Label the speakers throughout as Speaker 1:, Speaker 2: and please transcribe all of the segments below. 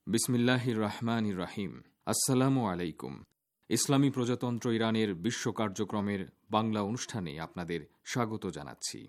Speaker 1: বিসমিল্লাহির রহমানির রহিম। আসসালামু আলাইকুম। ইসলামী প্রজাতন্ত্র ইরানের বিশ্ব কার্যক্রমের বাংলা অনুষ্ঠানে আপনাদের স্বাগত জানাচ্ছি।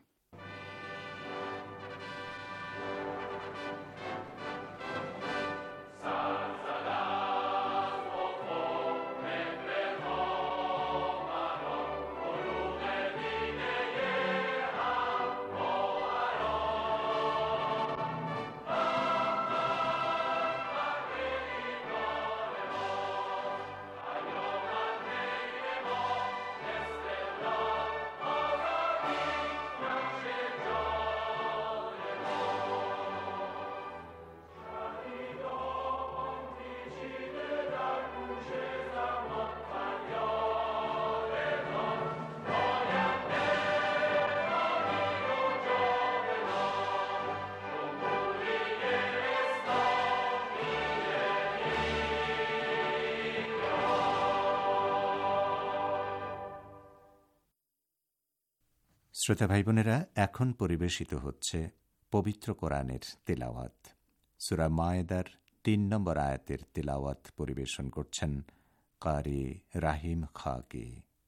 Speaker 2: শ্রোতা ভাই বোনেরা, এখন পরিবেশিত হচ্ছে পবিত্র কোরআনের তিলাওয়াত। সূরা মায়েদার ৩ নম্বর আয়াতের তিলাওয়াত পরিবেশন করছেন কারি রাহিম খাকি।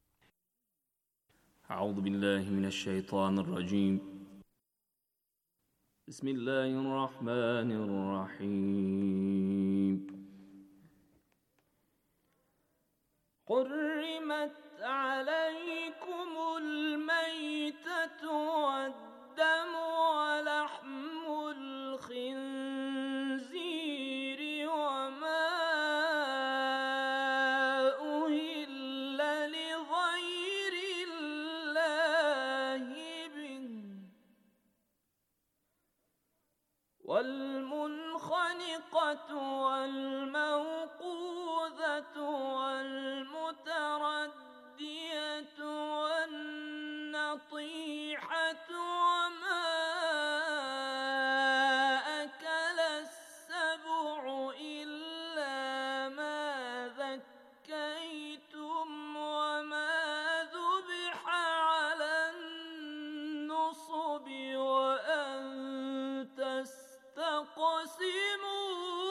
Speaker 3: আউযু বিল্লাহি মিনাশ শাইতানির রাজীম। বিসমিল্লাহির রহমানির রহিম। حرمت عليكم الميتة والدم ولحم الخنزير وما أهل لغير الله به والمنخنقة والموقوذة والمتردية والنطيحة وما أكل السبع إلا ما ذكيتم وما ذبح على النصب وأن تستقسموا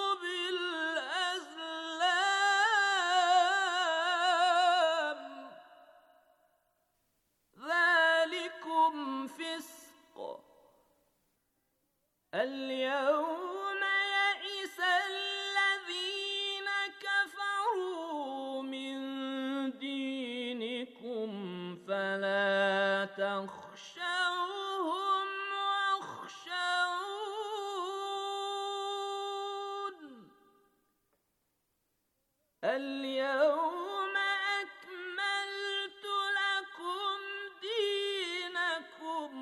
Speaker 3: بالأزلام ذلكم فسق اليوم يئس الذين كفروا من دينكم فلا تخشوهم واخشون اليوم أكملت لكم دينكم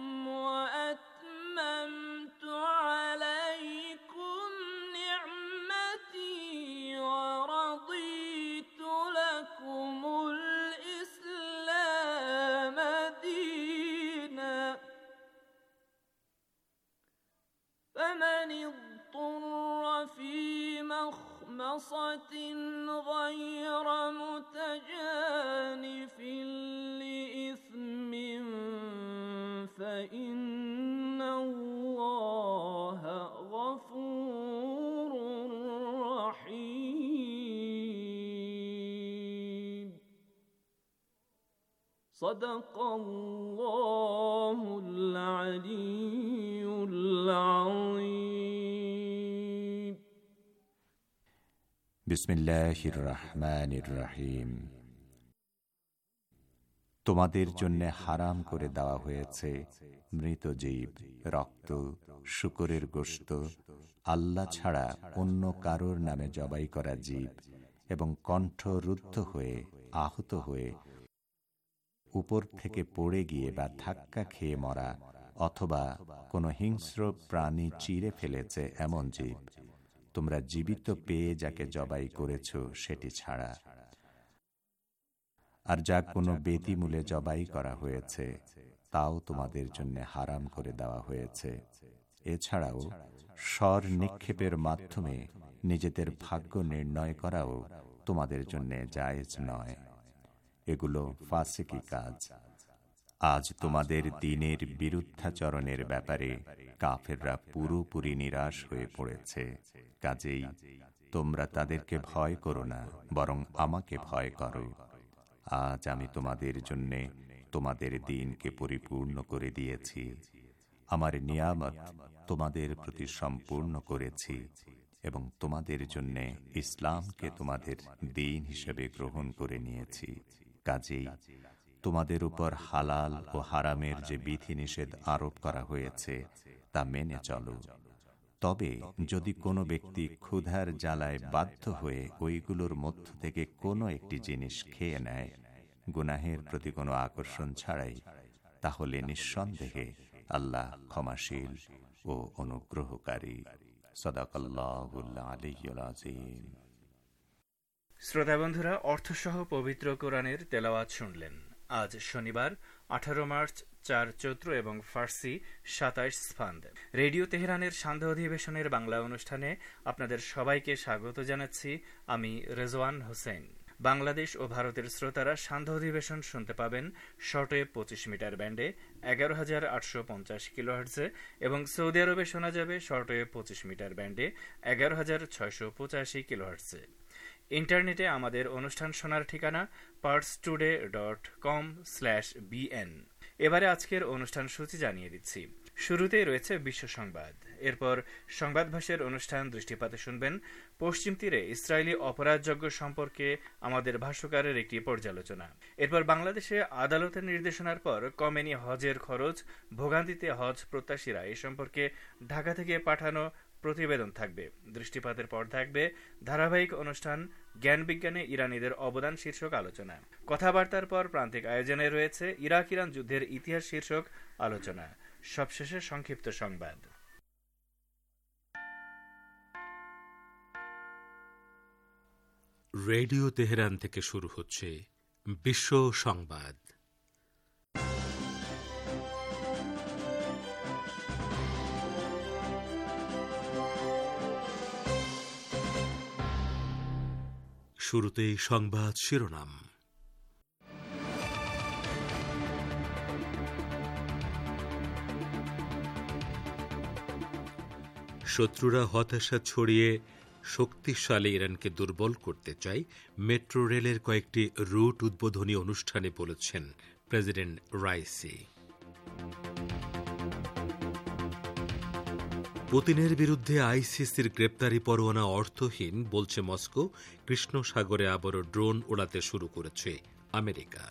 Speaker 3: وأتممت عليكم نعمتي ورضيت لكم الإسلام دينا فمن اضطر في مخمصة غير متجانف لإثم فإن الله غفور رحيم. صدق الله العلي العظيم.
Speaker 2: বিসমিল্লাহির রহমানির রহিম। তোমাদের জন্য হারাম করে দেওয়া হয়েছে মৃত জীব, রক্ত, শূকরের গোশত, আল্লাহ ছাড়া অন্য কারোর নামে জবাই করা জীব এবং কণ্ঠ রুদ্ধ হয়ে, আহত হয়ে, উপর থেকে পড়ে গিয়ে বা ধাক্কা খেয়ে মরা অথবা কোনো হিংস্র প্রাণী চিরে ফেলেছে এমন জীব, তোমরা জীবিত পেয়ে যাকে জবাই করেছ সেটি ছাড়া। আর যা কোনো বেদিমূলে জবাই করা হয়েছে তাও তোমাদের জন্য হারাম করে দেওয়া হয়েছে। এছাড়াও স্বর নিক্ষেপের মাধ্যমে নিজেদের ভাগ্য নির্ণয় করাও তোমাদের জন্য জায়েজ নয়। এগুলো ফাসিকি কাজ। আজ তোমাদের দ্বীনের বিরুদ্ধাচরণের ব্যাপারে কাফেররা পুরোপুরি নিরাশ হয়ে পড়েছে। কাজেই তোমরা তাদেরকে ভয় করো না, বরং আমাকে ভয় করো। আজ আমি তোমাদের জন্যে তোমাদের দিনকে পরিপূর্ণ করে দিয়েছি, আমার নিয়ামত তোমাদের প্রতি সম্পূর্ণ করেছি এবং তোমাদের জন্যে ইসলামকে তোমাদের দিন হিসেবে গ্রহণ করে নিয়েছি। কাজেই তোমাদের উপর হালাল ও হারামের যে বিধিনিষেধ আরোপ করা হয়েছে তা মেনে চলো। তবে যদি কোনো ব্যক্তি ক্ষুধার জ্বালায় বাধ্য হয়ে ওইগুলোর মধ্য থেকে কোনো একটি জিনিস খেয়ে নেয় গুনাহের প্রতি কোনো আকর্ষণ ছাড়াই, তাহলে নিঃসন্দেহে আল্লাহ ক্ষমাশীল ও অনুগ্রহকারী। সাদাকাল্লাহুল আলিয়্যুল আযীম।
Speaker 4: শ্রোতা বন্ধুরা, অর্থসহ পবিত্র কোরআনের তেলাওয়াত শুনলেন। আজ শনিবার 18 মার্চ, 4 চৈত্র এবং ফার্সি 27 স্ফান্দ। রেডিও তেহরানের সান্ধ্য অধিবেশনের বাংলা অনুষ্ঠানে আপনাদের সবাইকে স্বাগত জানাচ্ছি। আমি রেজওয়ান হোসেন। বাংলাদেশ ও ভারতের শ্রোতারা সান্ধ্য অধিবেশন শুনতে পাবেন শর্টওয়েভ 25 মিটার ব্যান্ডে 11,850 কিলোহার্টজে এবং সৌদি আরবে শোনা যাবে শর্টওয়েভ 25 মিটার ব্যান্ডে 11,685 কিলোহার্টজে। ইন্টারনেটে আমাদের অনুষ্ঠান শোনার ঠিকানা parstoday.com/bn। এবারে আজকের অনুষ্ঠান সূচি জানিয়ে দিচ্ছি। শুরুতেই রয়েছে বিশ্ব সংবাদ, এরপর সংবাদ ভাষের অনুষ্ঠান দৃষ্টিপাতে শুনবেন পশ্চিম তীরে ইসরায়েলি অপরাধযজ্ঞ সম্পর্কে আমাদের ভাষ্যকারের একটি পর্যালোচনা। এরপর বাংলাদেশে আদালতের নির্দেশনার পর কমেনি হজের খরচ, ভোগান্তিতে হজ প্রত্যাশীরা এ সম্পর্কে ঢাকা থেকে পাঠানো প্রতিবেদন থাকবে। দৃষ্টিপাতের পর থাকবে ধারাবাহিক অনুষ্ঠান জ্ঞান বিজ্ঞানে ইরানিদের অবদান শীর্ষক আলোচনা। কথাবার্তার পর প্রান্তিক আয়োজনে রয়েছে ইরাক ইরান যুদ্ধের ইতিহাস শীর্ষক আলোচনা। সবশেষে সংক্ষিপ্ত সংবাদ।
Speaker 5: রেডিও তেহরান থেকে শুরু হচ্ছে বিশ্ব সংবাদ। শুরুতেই সংবাদ শিরোনাম। শত্রুরা হতাশা ছড়িয়ে শক্তিশালী ইরানকে দুর্বল করতে চায়, মেট্রো রেলের কয়েকটি রুট উদ্বোধনী অনুষ্ঠানে বলেছেন প্রেসিডেন্ট রাইসি। পুতিনের বিরুদ্ধে আইসিসির গ্রেপ্তারি পরোয়ানা অর্থহীন বলছে মস্কো। কৃষ্ণ সাগরে আবারও ড্রোন ওড়াতে শুরু করেছে আমেরিকা।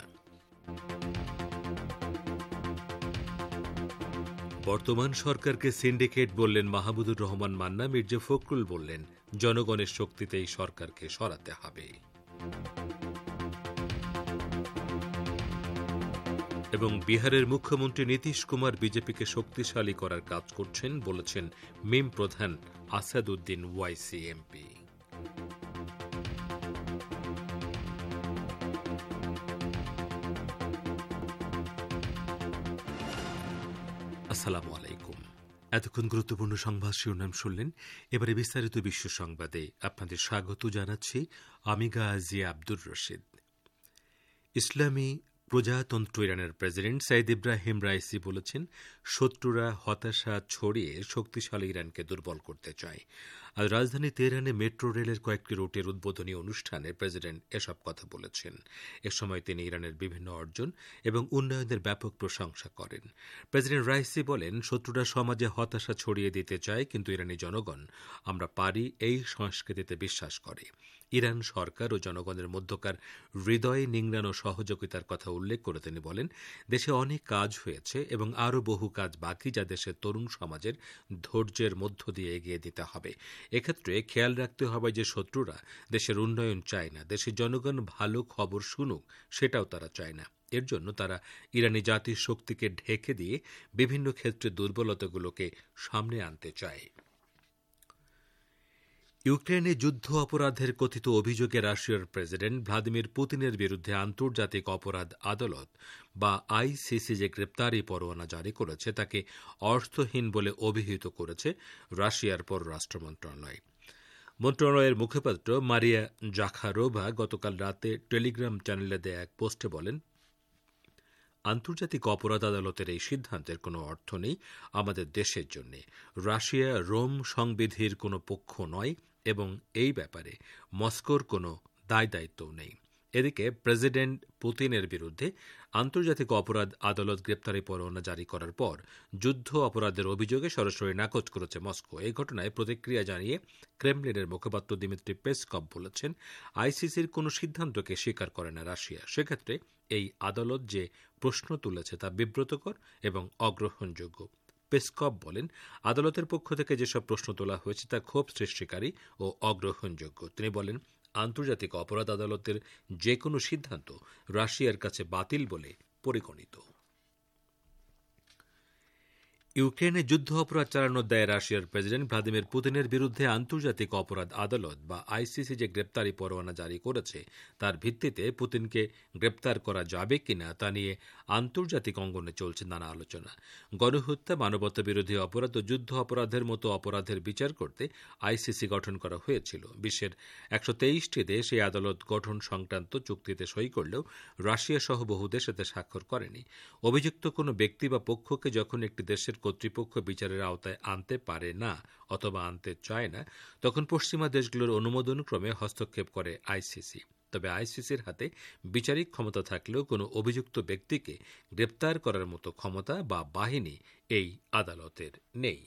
Speaker 5: বর্তমান সরকারকে সিন্ডিকেট বললেন মাহমুদুর রহমান মান্না। মির্জা ফখরুল বললেন জনগণের শক্তিতেই সরকারকে সরাতে হবে। এবং বিহারের মুখ্যমন্ত্রী নীতিশ কুমার বিজেপিকে শক্তিশালী করার কাজ করছেন বলেছেন মিম প্রধান আসাদউদ্দিন ওয়াইসি এমপি। আসসালামু আলাইকুম। এতক্ষণ গুরুত্বপূর্ণ সংবাদ শিরোনাম শুনলেন। এবারে বিস্তারিত বিশ্ব সংবাদে আপনাদের স্বাগত জানাচ্ছি। আমি গাজী আব্দুর রশিদ। ইসলামী প্রজাতন্ত্র ইরানের প্রেসিডেন্ট সাইদ ইব্রাহিম রাইসি বলেছেন শত্রুরা হতাশা ছড়িয়ে শক্তিশালী ইরানকে দুর্বল করতে চায়। আজ রাজধানী তেহরানে মেট্রো রেলের কয়েকটি রুটের উদ্বোধনী অনুষ্ঠানে প্রেসিডেন্ট এসব কথা বলেছেন। এ সময় তিনি ইরানের বিভিন্ন অর্জন এবং উন্নয়নের ব্যাপক প্রশংসা করেন। প্রেসিডেন্ট রাইসি বলেন শত্রুরা সমাজে হতাশা ছড়িয়ে দিতে চায়, কিন্তু ইরানি জনগণ আমরা পারি এই সংস্কৃতিতে বিশ্বাস করে। ইরান সরকার ও জনগণের মধ্যকার হৃদয়ে নিংড়ানো সহযোগিতার কথা উল্লেখ করে তিনি বলেন দেশে অনেক কাজ হয়েছে এবং আরও বহু কাজ বাকি, যা দেশের তরুণ সমাজের ধৈর্যের মধ্য দিয়ে এগিয়ে দিতে হবে। এক্ষেত্রে খেয়াল রাখতে হবে যে শত্রুরা দেশের উন্নয়ন চায় না, দেশের জনগণ ভালো খবর শুনুক সেটাও তারা চায় না। এর জন্য তারা ইরানি জাতির শক্তিকে ঢেকে দিয়ে বিভিন্ন ক্ষেত্রে দুর্বলতাগুলোকে সামনে আনতে চায়। ইউক্রেনে যুদ্ধ অপরাধের কথিত অভিযোগে রাশিয়ার প্রেসিডেন্ট ভ্লাদিমির পুতিনের বিরুদ্ধে আন্তর্জাতিক অপরাধ আদালত বা আইসিসি যে গ্রেপ্তারি পরোয়ানা জারি করেছে তাকে অর্থহীন বলে অভিহিত করেছে রাশিয়ার পররাষ্ট্র মন্ত্রণালয়। মন্ত্রণালয়ের মুখপাত্র মারিয়া জাখারোভা গতকাল রাতে টেলিগ্রাম চ্যানেলে দেয়া এক পোস্টে বলেন আন্তর্জাতিক অপরাধ আদালতের এই সিদ্ধান্তের কোনো অর্থ নেই আমাদের দেশের জন্য। রাশিয়া রোম সংবিধির কোনো পক্ষ নয়, এবং এই ব্যাপারে মস্কোর কোনো দায়িত্বও নেই। এদিকে প্রেসিডেন্ট পুতিনের বিরুদ্ধে আন্তর্জাতিক অপরাধ আদালত গ্রেপ্তারি পরোয়ানা জারি করার পর যুদ্ধ অপরাধের অভিযোগে সরাসরি নাকচ করেছে মস্কো। এই ঘটনায় প্রতিক্রিয়া জানিয়ে ক্রেমলিনের মুখপাত্র দিমিত্রি পেসকভ বলেছেন, আইসিসির কোনো সিদ্ধান্তকে স্বীকার করে না রাশিয়া। সেক্ষেত্রে এই আদালত যে প্রশ্ন তুলেছে তা বিব্রতকর এবং অগ্রহণযোগ্য। পেসকভ বলেন, আদালতের পক্ষ থেকে যেসব প্রশ্ন তোলা হয়েছে তা ক্ষোভ সৃষ্টিকারী ও অগ্রহণযোগ্য। তিনি বলেন, আন্তর্জাতিক অপরাধ আদালতের যে কোনো সিদ্ধান্ত রাশিয়ার কাছে বাতিল বলে পরিগণিত। ইউক্রেনে যুদ্ধ অপরাধ চালানোর দায়ে রাশিয়ার প্রেসিডেন্ট ভ্লাদিমির পুতিনের বিরুদ্ধে আন্তর্জাতিক অপরাধ আদালত বা আইসিসি যে গ্রেপ্তারি পরোয়ানা জারি করেছে তার ভিত্তিতে পুতিনকে গ্রেপ্তার করা যাবে কিনা তা নিয়ে আন্তর্জাতিক অঙ্গনে চলছে নানা আলোচনা। গণহত্যা, মানবতা বিরোধী অপরাধ ও যুদ্ধ অপরাধের মতো অপরাধের বিচার করতে আইসিসি গঠন করা হয়েছিল। বিশ্বের 123টি দেশ এই আদালত গঠন সংক্রান্ত চুক্তিতে সই করলেও রাশিয়া সহ বহু দেশ এতে স্বাক্ষর করেনি। অভিযুক্ত কোনো ব্যক্তি বা পক্ষকে যখন একটি দেশের কর্তৃপক্ষ বিচারের আওতায় আনতে পারে না অথবা আনতে চায় না, তখন পশ্চিমা দেশগুলোর অনুমোদন ক্রমে হস্তক্ষেপ করে আইসিসি। তবে আইসিসির হাতে বিচারিক ক্ষমতা থাকলেও কোনো অভিযুক্ত ব্যক্তিকে গ্রেপ্তার করার মতো ক্ষমতা বা বাহিনী এই আদালতের নেই।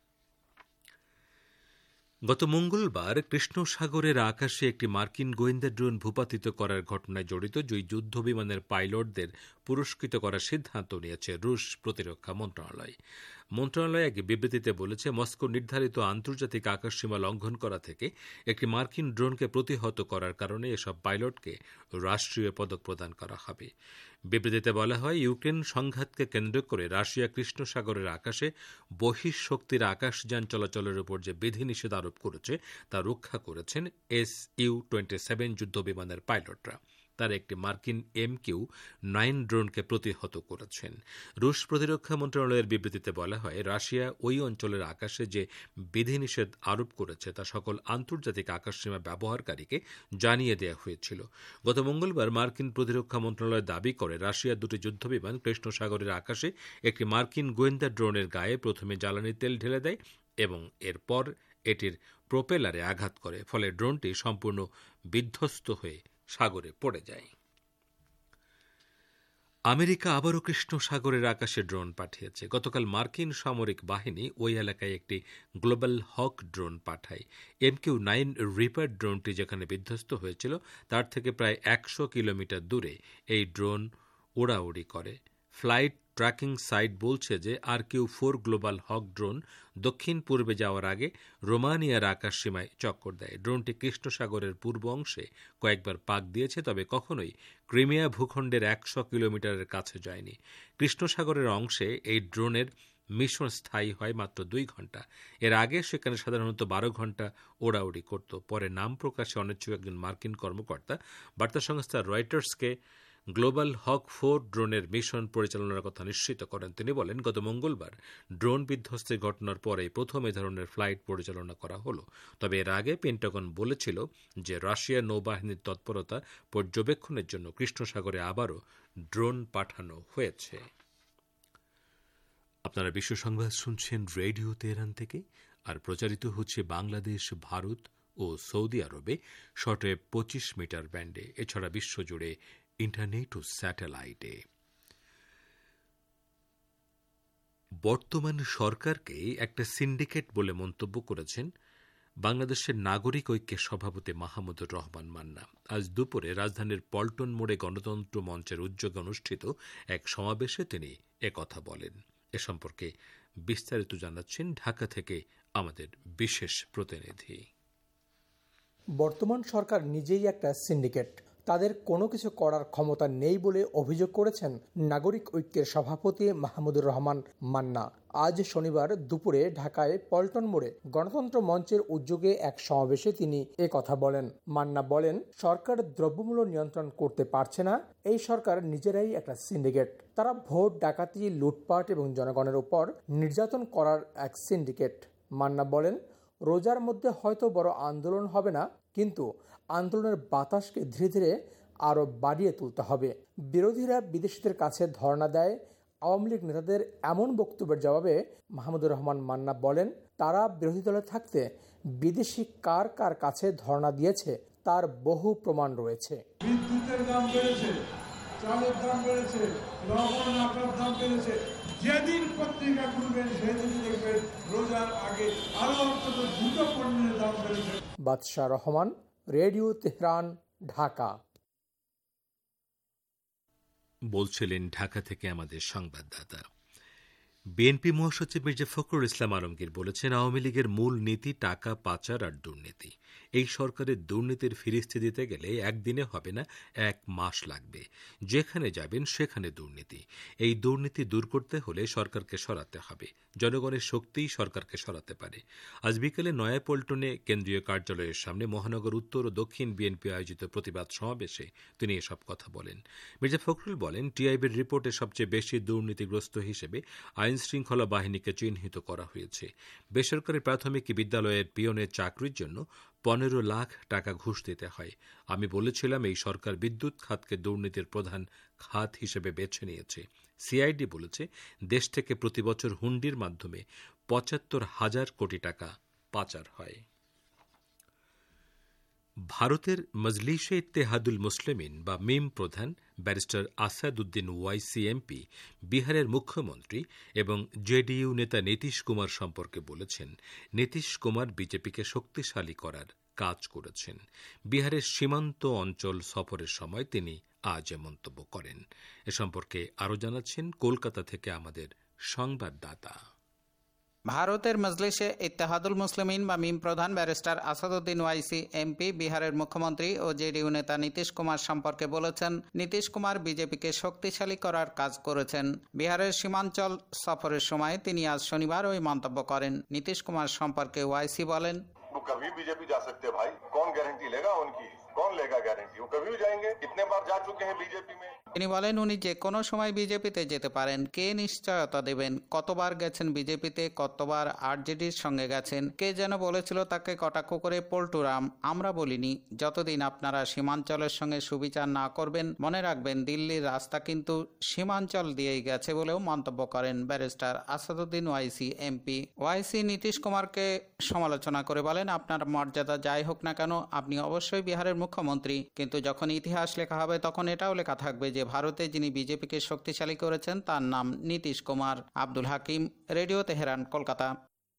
Speaker 5: গত মঙ্গলবার কৃষ্ণ সাগরের আকাশে একটি মার্কিন গোয়েন্দা ড্রোন ভূপাতিত করার ঘটনায় জড়িত 2 যুদ্ধ বিমানের পাইলটদের পুরস্কৃত করার সিদ্ধান্ত নিয়েছে রুশ প্রতিরক্ষা মন্ত্রণালয়। মন্ত্রণালয় এক বিবৃতিতে বলেছে, মস্কো নির্ধারিত আন্তর্জাতিক আকাশসীমা লঙ্ঘন করা থেকে একটি মার্কিন ড্রোনকে প্রতিহত করার কারণে এসব পাইলটকে রাষ্ট্রীয় পদক প্রদান করা হবে। বিবৃতিতে বলা হয়, ইউক্রেন সংঘাতকে কেন্দ্র করে রাশিয়া কৃষ্ণ সাগরের আকাশে বহিঃশক্তির আকাশযান চলাচলের উপর যে বিধিনিষেধ আরোপ করেছে তা রক্ষা করেছেন Su-27 যুদ্ধ বিমানের পাইলটরা। তার একটি মার্কিন MQ-9 ড্রোনকে প্রতিহত করেছেন। রুশ প্রতিরক্ষা মন্ত্রণালয়ের বিবৃতিতে বলা হয়, রাশিয়া ওই অঞ্চলের আকাশে যে বিধিনিষেধ আরোপ করেছে তা সকল আন্তর্জাতিক আকাশসীমা ব্যবহারকারীকে জানিয়ে দেওয়া হয়েছিল। গত মঙ্গলবার মার্কিন প্রতিরক্ষা মন্ত্রণালয় দাবি করে, রাশিয়ার 2টি যুদ্ধবিমান কৃষ্ণ সাগরের আকাশে একটি মার্কিন গোয়েন্দা ড্রোনের গায়ে প্রথমে জ্বালানি তেল ঢেলে দেয় এবং এরপর এটির প্রোপেলারে আঘাত করে, ফলে ড্রোনটি সম্পূর্ণ বিধ্বস্ত হয়ে সাগরে পড়ে যায়। আমেরিকা আবারও কৃষ্ণ সাগরের আকাশে ড্রোন পাঠিয়েছে। গতকাল মার্কিন সামরিক বাহিনী ওই এলাকায় একটি গ্লোবাল হক ড্রোন পাঠায়। MQ-9 রিপার ড্রোনটি যেখানে বিধ্বস্ত হয়েছিল তার থেকে প্রায় 100 কিলোমিটার দূরে এই ড্রোন ওড়াউড়ি করে। ফ্লাইট ট্র্যাকিং সাইট বলছে যে RQ-4 গ্লোবাল হক ড্রোন দক্ষিণ পূর্বে যাওয়ার আগে রোমানিয়ার আকাশসীমায় চক্কর দেয়। ড্রোনটি কৃষ্ণ সাগরের পূর্ব অংশে কয়েকবার পাক দিয়েছে, তবে কখনোই ক্রিমিয়া ভূখণ্ডের 100 কিলোমিটারের কাছে যায়নি। কৃষ্ণ সাগরের অংশে এই ড্রোনের মিশন স্থায়ী হয় মাত্র 2 ঘন্টা। এর আগে সেখানে সাধারণত 12 ঘন্টা ওড়াউড়ি করত। পরে নাম প্রকাশে অনিচ্ছুক একজন মার্কিন কর্মকর্তা বার্তা সংস্থা রয়টার্সকে গ্লোবাল হক 4 ড্রোনের মিশন পরিচালনার কথা নিশ্চিত করেন। তিনি বলেন, গত মঙ্গলবার ড্রোন বিধ্বস্তের ঘটনার পরে প্রথম এ ধরনের ফ্লাইট পরিচালনা করা হলো। তবে এর আগে পেন্টাগন বলেছিল যে রাশিয়া নৌবাহিনীর তৎপরতা পর্যবেক্ষণের জন্য কৃষ্ণ সাগরে আবারও ড্রোন পাঠানো হয়েছে। আপনারা বিশ্ব সংবাদ শুনছেন রেডিও তেহরান থেকে, আর প্রচারিত হচ্ছে বাংলাদেশ, ভারত ও সৌদি আরবে শর্টওয়েভ 25 মিটার ব্যান্ডে, এছাড়া বিশ্বজুড়ে ইন্টারনেট ও স্যাটেলাইটে। বর্তমান সরকারকে একটা সিন্ডিকেট বলে মন্তব্য করেছেন বাংলাদেশের নাগরিক ঐক্যের সভাপতি মাহমুদুর রহমান মান্না। আজ দুপুরে রাজধানীর পল্টন মোড়ে গণতন্ত্র মঞ্চের উদ্যোগে অনুষ্ঠিত এক সমাবেশে তিনি একথা বলেন। এ সম্পর্কে বিস্তারিত জানাচ্ছেন ঢাকা থেকে আমাদের বিশেষ প্রতিনিধি।
Speaker 6: বর্তমান সরকার নিজেই একটা সিন্ডিকেট, তাদের কোনো কিছু করার ক্ষমতা নেই বলে অভিযোগ করেছেন নাগরিক ঐক্যের সভাপতি মাহমুদুর রহমান মান্না। আজ শনিবার দুপুরে ঢাকায় পল্টন মোড়ে গণতন্ত্র মঞ্চের উদ্যোগে এক সমাবেশে তিনি কথা বলেন। মান্না বলেন, সরকার দ্রব্যমূল্য নিয়ন্ত্রণ করতে পারছে না, এই সরকার নিজেরাই একটা সিন্ডিকেট। তারা ভোট ডাকাতি, লুটপাট এবং জনগণের উপর নির্যাতন করার এক সিন্ডিকেট। মান্না বলেন, রোজার মধ্যে হয়তো বড় আন্দোলন হবে না, কিন্তু আন্দোলনের বাতাসকে ধীরে ধীরে আরও বাড়িয়ে তুলতে হবে। বিরোধীরা বিদেশিদের কাছে ধর্ণা দেয়। আওয়ামী লীগ নেতাদের এমন বক্তব্যের জবাবে মাহমুদুর রহমান মান্না বলেন, তারা বিরোধী দলে থাকতে বিদেশি কার কার কাছে ধর্ণা দিয়েছে তার বহু প্রমাণ রয়েছে।
Speaker 7: বিদ্যুতের দাম বেড়েছে, চালের দাম বেড়েছে, লবণ আটার দাম বেড়েছে। যেদিন পত্রিকা খুলবেন সেদিন দেখবেন রোজার আগে আরো অন্তত 2টো পণ্যের দাম বেড়েছে।
Speaker 6: বাদশাহ রহমান, রেডিও তেহরান, ঢাকা।
Speaker 5: বলছিলেন ঢাকা থেকে আমাদের সংবাদদাতা। বিএনপি মহাসচিব মির্জা ফখরুল ইসলাম আলমগীর বলেছেন, আওয়ামী লীগের মূল নীতি টাকা পাচার আর দুর্নীতি। এই সরকারের দুর্নীতির ফিরিস্তি দিতে গেলে একদিনে হবে না, 1 মাস লাগবে। যেখানে যাবেন সেখানে দুর্নীতি। এই দুর্নীতি দূর করতে হলে সরকারকে সরাতে হবে। জনগণের শক্তিই সরকারকে সরাতে পারে। আজ বিকেলে নয়াপল্টনে কেন্দ্রীয় কার্যালয়ের সামনে মহানগর উত্তর ও দক্ষিণ বিএনপি আয়োজিত প্রতিবাদ সমাবেশে তিনি এসব কথা বলেন। মির্জা ফখরুল বলেন, টিআইবির রিপোর্টে সবচেয়ে বেশি দুর্নীতিগ্রস্ত হিসেবে আইন শৃঙ্খলা বাহিনীকে চিহ্নিত করা হয়েছে। বেসরকারি প্রাথমিক বিদ্যালয়ের পিয়নের চাকরির জন্য 15 লাখ টাকা ঘুষ দিতে হয়। আমি বলেছিলাম, এই সরকার বিদ্যুৎ খাতকে দুর্নীতির প্রধান খাত হিসেবে বেছে নিয়েছে। সিআইডি বলেছে, দেশ থেকে প্রতি বছর হুন্ডির মাধ্যমে 75,000 কোটি টাকা পাচার হয়। ভারতের মজলিশে ইত্তেহাদুল মুসলিমিন বা মিম প্রধান ব্যারিস্টার আসাদউদ্দিন ওয়াইসি এমপি বিহারের মুখ্যমন্ত্রী এবং জেডিইউ নেতা নীতিশ কুমার সম্পর্কে বলেছেন, নীতিশ কুমার বিজেপিকে শক্তিশালী করার কাজ করেছেন। বিহারের সীমান্ত অঞ্চল সফরের সময় তিনি আজ মন্তব্য করেন। এ সম্পর্কে আরও জানাচ্ছেন কলকাতা থেকে আমাদের সংবাদদাতা।
Speaker 8: ভারতের মজলিসে ইত্তেহাদুল মুসলিমিন বা মিম প্রধান ব্যারিস্টার আসাদউদ্দিন ওয়াইসি এমপি বিহারের মুখ্যমন্ত্রী ও জেডিইউ নেতা নীতিশ কুমার সম্পর্কে বলেছেন, নীতিশ কুমার বিজেপিকে শক্তিশালী করার কাজ করেছেন। বিহারের সীমাঞ্চল সফরের সময় তিনি আজ শনিবার ওই মন্তব্য করেন। নীতিশ কুমার সম্পর্কে ওয়াইসি বলেন,
Speaker 9: कभी बीजेपी जा सकते हैं भाई, कौन गारंटी लेगा उनकी, कौन लेगा गारंटी, वो कभी भी जाएंगे, कितने बार जा चुके हैं बीजेपी में।
Speaker 8: তিনি বলেন, উনি যে কোনো সময় বিজেপিতে যেতে পারেন। কে নিশ্চয়তা দেবেন? কতবার গেছেন বিজেপিতে, কতবার আরজেডির সঙ্গে গেছেন। কে যেন বলেছিল তাকে কটাক্ষ করে পল্টুরাম। আমরা বলিনি। যতদিন আপনারা সীমাঞ্চলের সঙ্গে সুবিচার না করবেন, মনে রাখবেন দিল্লির রাস্তা কিন্তু সীমাঞ্চল দিয়েই গেছে বলেও মন্তব্য করেন ব্যারিস্টার আসাদউদ্দিন ওয়াইসি এমপি। ওয়াইসি নীতিশ কুমারকে সমালোচনা করে বলেন, আপনার মর্যাদা যাই হোক না কেন, আপনি অবশ্যই বিহারের মুখ্যমন্ত্রী। কিন্তু যখন ইতিহাস লেখা হবে তখন এটাও লেখা থাকবে যে ভারতে যিনি বিজেপিকে শক্তিশালী করেছেন তার নাম Nitish Kumar. Abdul Hakim, radio Tehran, Kolkata.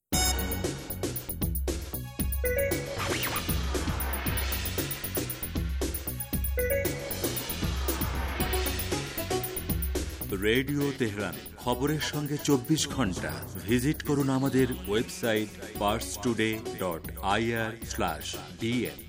Speaker 10: Radio Tehran, খবরের সঙ্গে 24 ঘন্টা। ভিজিট করুন আমাদের ওয়েবসাইট parstoday.ir/dn।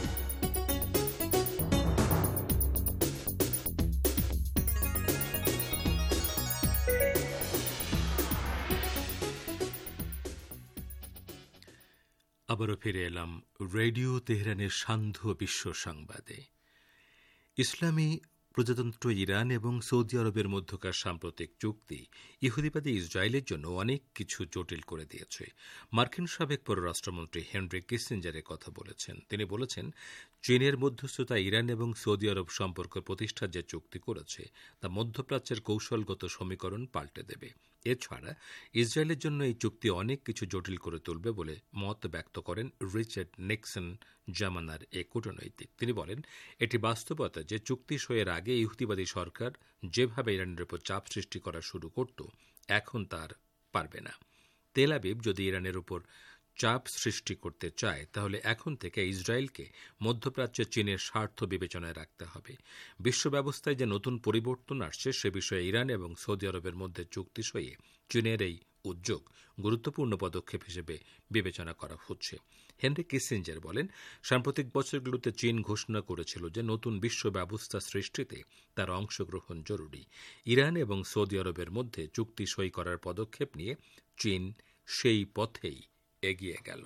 Speaker 5: আবারও ফিরে এলাম রেডিও তেহরানের সান্ধ্য বিশ্ব সংবাদে। ইসলামী প্রজাতন্ত্র ইরান এবং সৌদি আরবের মধ্যকার সাম্প্রতিক চুক্তি ইহুদিবাদী ইসরায়েলের জন্য অনেক কিছু জটিল করে দিয়েছে। মার্কিন সাবেক পররাষ্ট্রমন্ত্রী হেনরি কিসিঞ্জারের কথা বলেছেন। তিনি বলেছেন, চীনের মধ্যস্থতা ইরান এবং সৌদি আরব সম্পর্ক প্রতিষ্ঠার যে চুক্তি করেছে তা মধ্যপ্রাচ্যের কৌশলগত সমীকরণ পাল্টে দেবে। এছাড়া ইসরায়েলের জন্য এই চুক্তি অনেক কিছু জটিল করে তুলবে বলে মত ব্যক্ত করেন রিচার্ড নিক্সন জামানার এ কূটনৈতিক। তিনি বলেন, এটি বাস্তবতা যে চুক্তি সইয়ের আগে ইহুদিবাদী সরকার যেভাবে ইরানের উপর চাপ সৃষ্টি করা শুরু করত, এখন তার পারবে না। তেল আবিব যদি ইরানের উপর চাপ সৃষ্টি করতে চায় তাহলে এখন থেকে ইসরায়েলকে মধ্যপ্রাচ্যে চীনের স্বার্থ বিবেচনায় রাখতে হবে। বিশ্ব ব্যবস্থায় যে নতুন পরিবর্তন আসছে সে বিষয়ে ইরান এবং সৌদি আরবের মধ্যে চুক্তি সইয়ে চীনের এই উদ্যোগ গুরুত্বপূর্ণ পদক্ষেপ হিসেবে বিবেচনা করা হচ্ছে। হেনরি কিসিঞ্জার বলেন, সাম্প্রতিক বছরগুলোতে চীন ঘোষণা করেছিল যে নতুন বিশ্ব ব্যবস্থা সৃষ্টিতে তার অংশগ্রহণ জরুরি। ইরান এবং সৌদি আরবের মধ্যে চুক্তি সই করার পদক্ষেপ নিয়ে চীন সেই পথেই এগিয়ে গেল।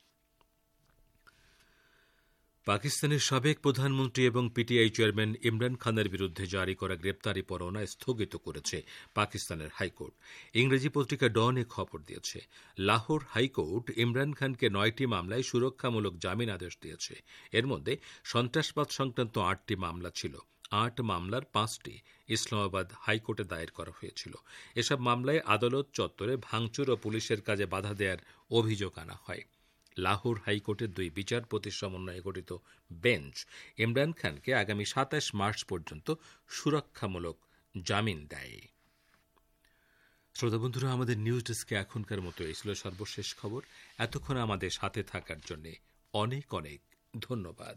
Speaker 5: পাকিস্তানের সাবেক প্রধানমন্ত্রী এবং পিটিআই চেয়ারম্যান ইমরান খানের বিরুদ্ধে জারি করা গ্রেপ্তারি পরোয়ানা স্থগিত করেছে পাকিস্তানের হাইকোর্ট। ইংরেজি পত্রিকা ডন খবর দিয়েছে, লাহোর হাইকোর্ট ইমরান খানকে 9টি মামলায় সুরক্ষামূলক জামিন আদেশ দিয়েছে। এর মধ্যে সন্ত্রাসবাদ সংক্রান্ত 8টি মামলা ছিল। 8 মামলার 5টি ইসলামাবাদ হাইকোর্টে দায়ের করা হয়েছিল। এসব মামলায় আদালত চত্বরে ভাঙচুর ও পুলিশের কাজে বাধা দেওয়ার অভিযোগ আনা হয়। লাহোর হাইকোর্টের 2 বিচারপতির সমন্বয়ে গঠিত বেঞ্চ ইমরান খানকে আগামী 27 মার্চ পর্যন্ত সুরক্ষামূলক জামিন দেয়। শ্রোতা বন্ধুরা, আমাদের নিউজ ডেস্কে এখনকার মতো এই ছিল সর্বশেষ খবর। এতক্ষণ আমাদের সাথে থাকার জন্য অনেক অনেক ধন্যবাদ।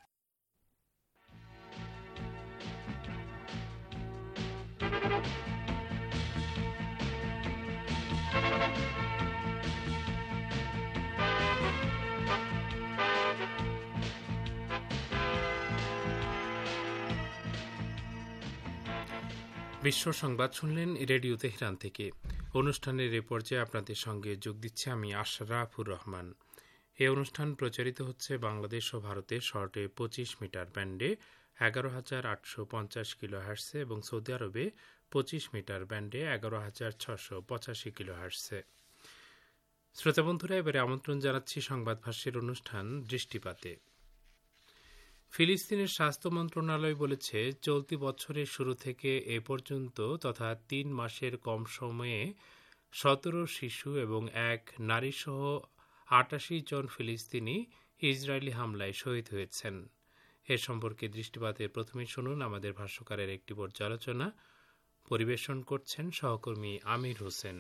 Speaker 11: বিশ্ব সংবাদ শুনলেন রেডিও তেহরান থেকে। অনুষ্ঠানের এ পর্যায়ে আপনাদের সঙ্গে যোগ দিচ্ছে আমি আশরাফুর রহমান। এই অনুষ্ঠান প্রচারিত হচ্ছে বাংলাদেশ ও ভারতের শর্টে 25 মিটার ব্যান্ডে 11,850 কিলোহার্টসে এবং সৌদি আরবে 25 মিটার ব্যান্ডে 11,685 কিলোহার্টসে। শ্রোতা বন্ধুরা, এবারে আমন্ত্রণ জানাচ্ছি সংবাদ ভাষ্যের অনুষ্ঠান দৃষ্টিপাতে। ফিলিস্তিনের স্বাস্থ্য মন্ত্রণালয় বলেছে, চলতি বছরের শুরু থেকে এ পর্যন্ত তথা 3 মাসের কম সময়ে 17 শিশু এবং 1 নারীসহ 88 জন ফিলিস্তিনি ইসরায়েলি হামলায় শহীদ হয়েছেন। এ সম্পর্কে দৃষ্টিপাতে প্রথমে শুনুন আমাদের ভাষ্যকারের একটি পর্যালোচনা। পরিবেশন করছেন সহকর্মী আমির হোসেন।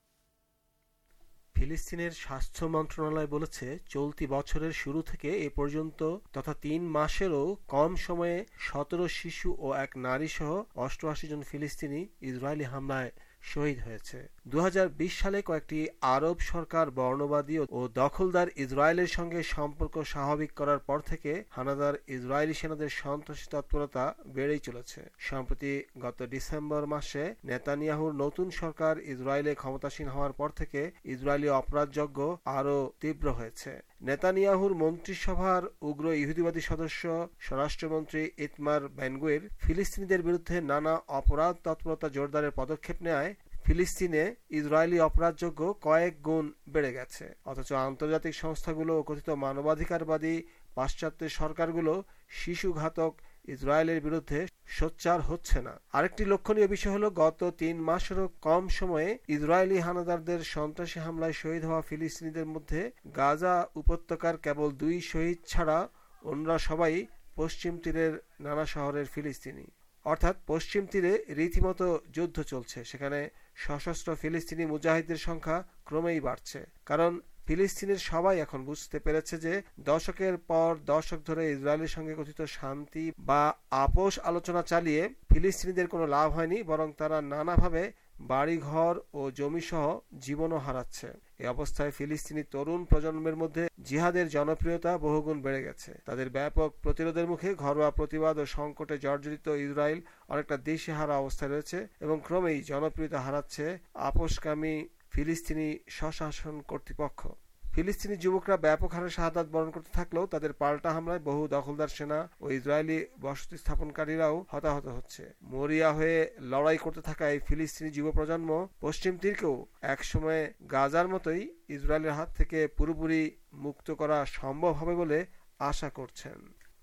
Speaker 12: ফিলিস্তিনের স্বাস্থ্য মন্ত্রণালয় বলেছে, চলতি বছরের শুরু থেকে এ পর্যন্ত তথা 3 মাসেরও কম সময়ে 17 শিশু ও 1 নারীসহ 88 জন ফিলিস্তিনি ইসরায়েলি হামলায় শহীদ হয়েছে। 2020 সালে কয়েকটি আরব সরকার বর্ণবাদী ও দখলদার ইসরায়েলের সঙ্গে সম্পর্ক স্বাভাবিক করার পর থেকে হানাদার ইসরায়েলি সেনাদের সন্ত্রাসী তৎপরতা বেড়েই চলেছে। সম্প্রতি গত ডিসেম্বর মাসে নেতানিয়াহুর নতুন সরকার ইসরায়েলে ক্ষমতাসীন হওয়ার পর থেকে ইসরায়েলি অপরাধযজ্ঞ আরও তীব্র হয়েছে। নেতানিয়াহুর মন্ত্রিসভার উগ্র ইহুদিবাদী সদস্য স্বরাষ্ট্রমন্ত্রী ইতমার বেনগুইর ফিলিস্তিনিদের বিরুদ্ধে নানা অপরাধ তৎপরতা জোরদারের পদক্ষেপ নেয় ফিলিস্তিনে ইসরায়েলি অপরাধযোগ্য কয়েক গুণ বেড়ে গেছে। অথচ আন্তর্জাতিক সংস্থাগুলো ও কথিত মানবাধিকারবাদী পাশ্চাত্য সরকারগুলো শিশুঘাতক ইসরায়েলের বিরুদ্ধে সোচ্চার হচ্ছে না। আরেকটি লক্ষণীয় বিষয় হলো, গত 3 মাসেরও কম সময়ে ইসরায়েলি হানাদারদের সন্ত্রাসী হামলায় শহীদ হওয়া ফিলিস্তিনিদের মধ্যে গাজা উপত্যকার কেবল 2 শহীদ ছাড়া অন্যরা সবাই পশ্চিম তীরের নানা শহরের ফিলিস্তিনি। অর্থাৎ পশ্চিম তীরে রীতিমতো যুদ্ধ চলছে। সেখানে সশস্ত্র ফিলিস্তিনি মুজাহিদদের সংখ্যা ক্রমেই বাড়ছে। কারণ ফিলিস্তিনের সবাই এখন বুঝতে পেরেছে যে দশকের পর দশক ধরে ইসরায়েলের সঙ্গে কথিত শান্তি বা আপোষ আলোচনা চালিয়ে ফিলিস্তিনিদের কোনো লাভ হয়নি, বরং তারা নানাভাবে বাড়িঘর ও জমিসহ জীবনও হারাচ্ছে। এই অবস্থায় ফিলিস্তিনি তরুণ প্রজন্মের মধ্যে জিহাদের জনপ্রিয়তা বহুগুণ বেড়ে গেছে। তাদের ব্যাপক প্রতিরোধের মুখে ঘরোয়া প্রতিবাদ ও সংকটে জর্জরিত ইসরায়েল অনেকটা দিশেহারা অবস্থায় রয়েছে এবং ক্রমেই জনপ্রিয়তা হারাচ্ছে আপোষকামী ফিলিস্তিনি স্বশাসন কর্তৃপক্ষ। ফিলিস্তিনি যুবকরা ব্যাপক হারে শাহাদাত বরণ করতে থাকলেও তাদের পাল্টা হামলায় বহু দখলদার সেনা ও ইসরায়েলি বসতি স্থাপনকারীরাও হতাহত হচ্ছে। মরিয়া হয়ে লড়াই করতে থাকা এই ফিলিস্তিনি যুব প্রজন্ম পশ্চিম তীরকেও একসময় গাজার মতোই ইসরায়েলের হাত থেকে পুরোপুরি মুক্ত করা সম্ভব হবে বলে আশা করছেন।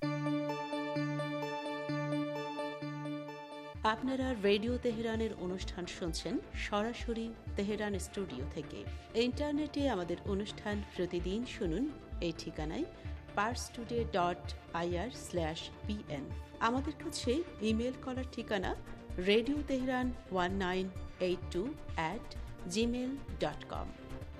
Speaker 13: আপনারা রেডিও তেহরানের অনুষ্ঠান শুনছেন সরাসরি তেহরান স্টুডিও থেকে। ইন্টারনেটে আমাদের অনুষ্ঠান প্রতিদিন শুনুন এই ঠিকানায় parstoday.ir/pn। আমাদের কাছে ইমেল করার ঠিকানা radiotehran1982@gmail.com।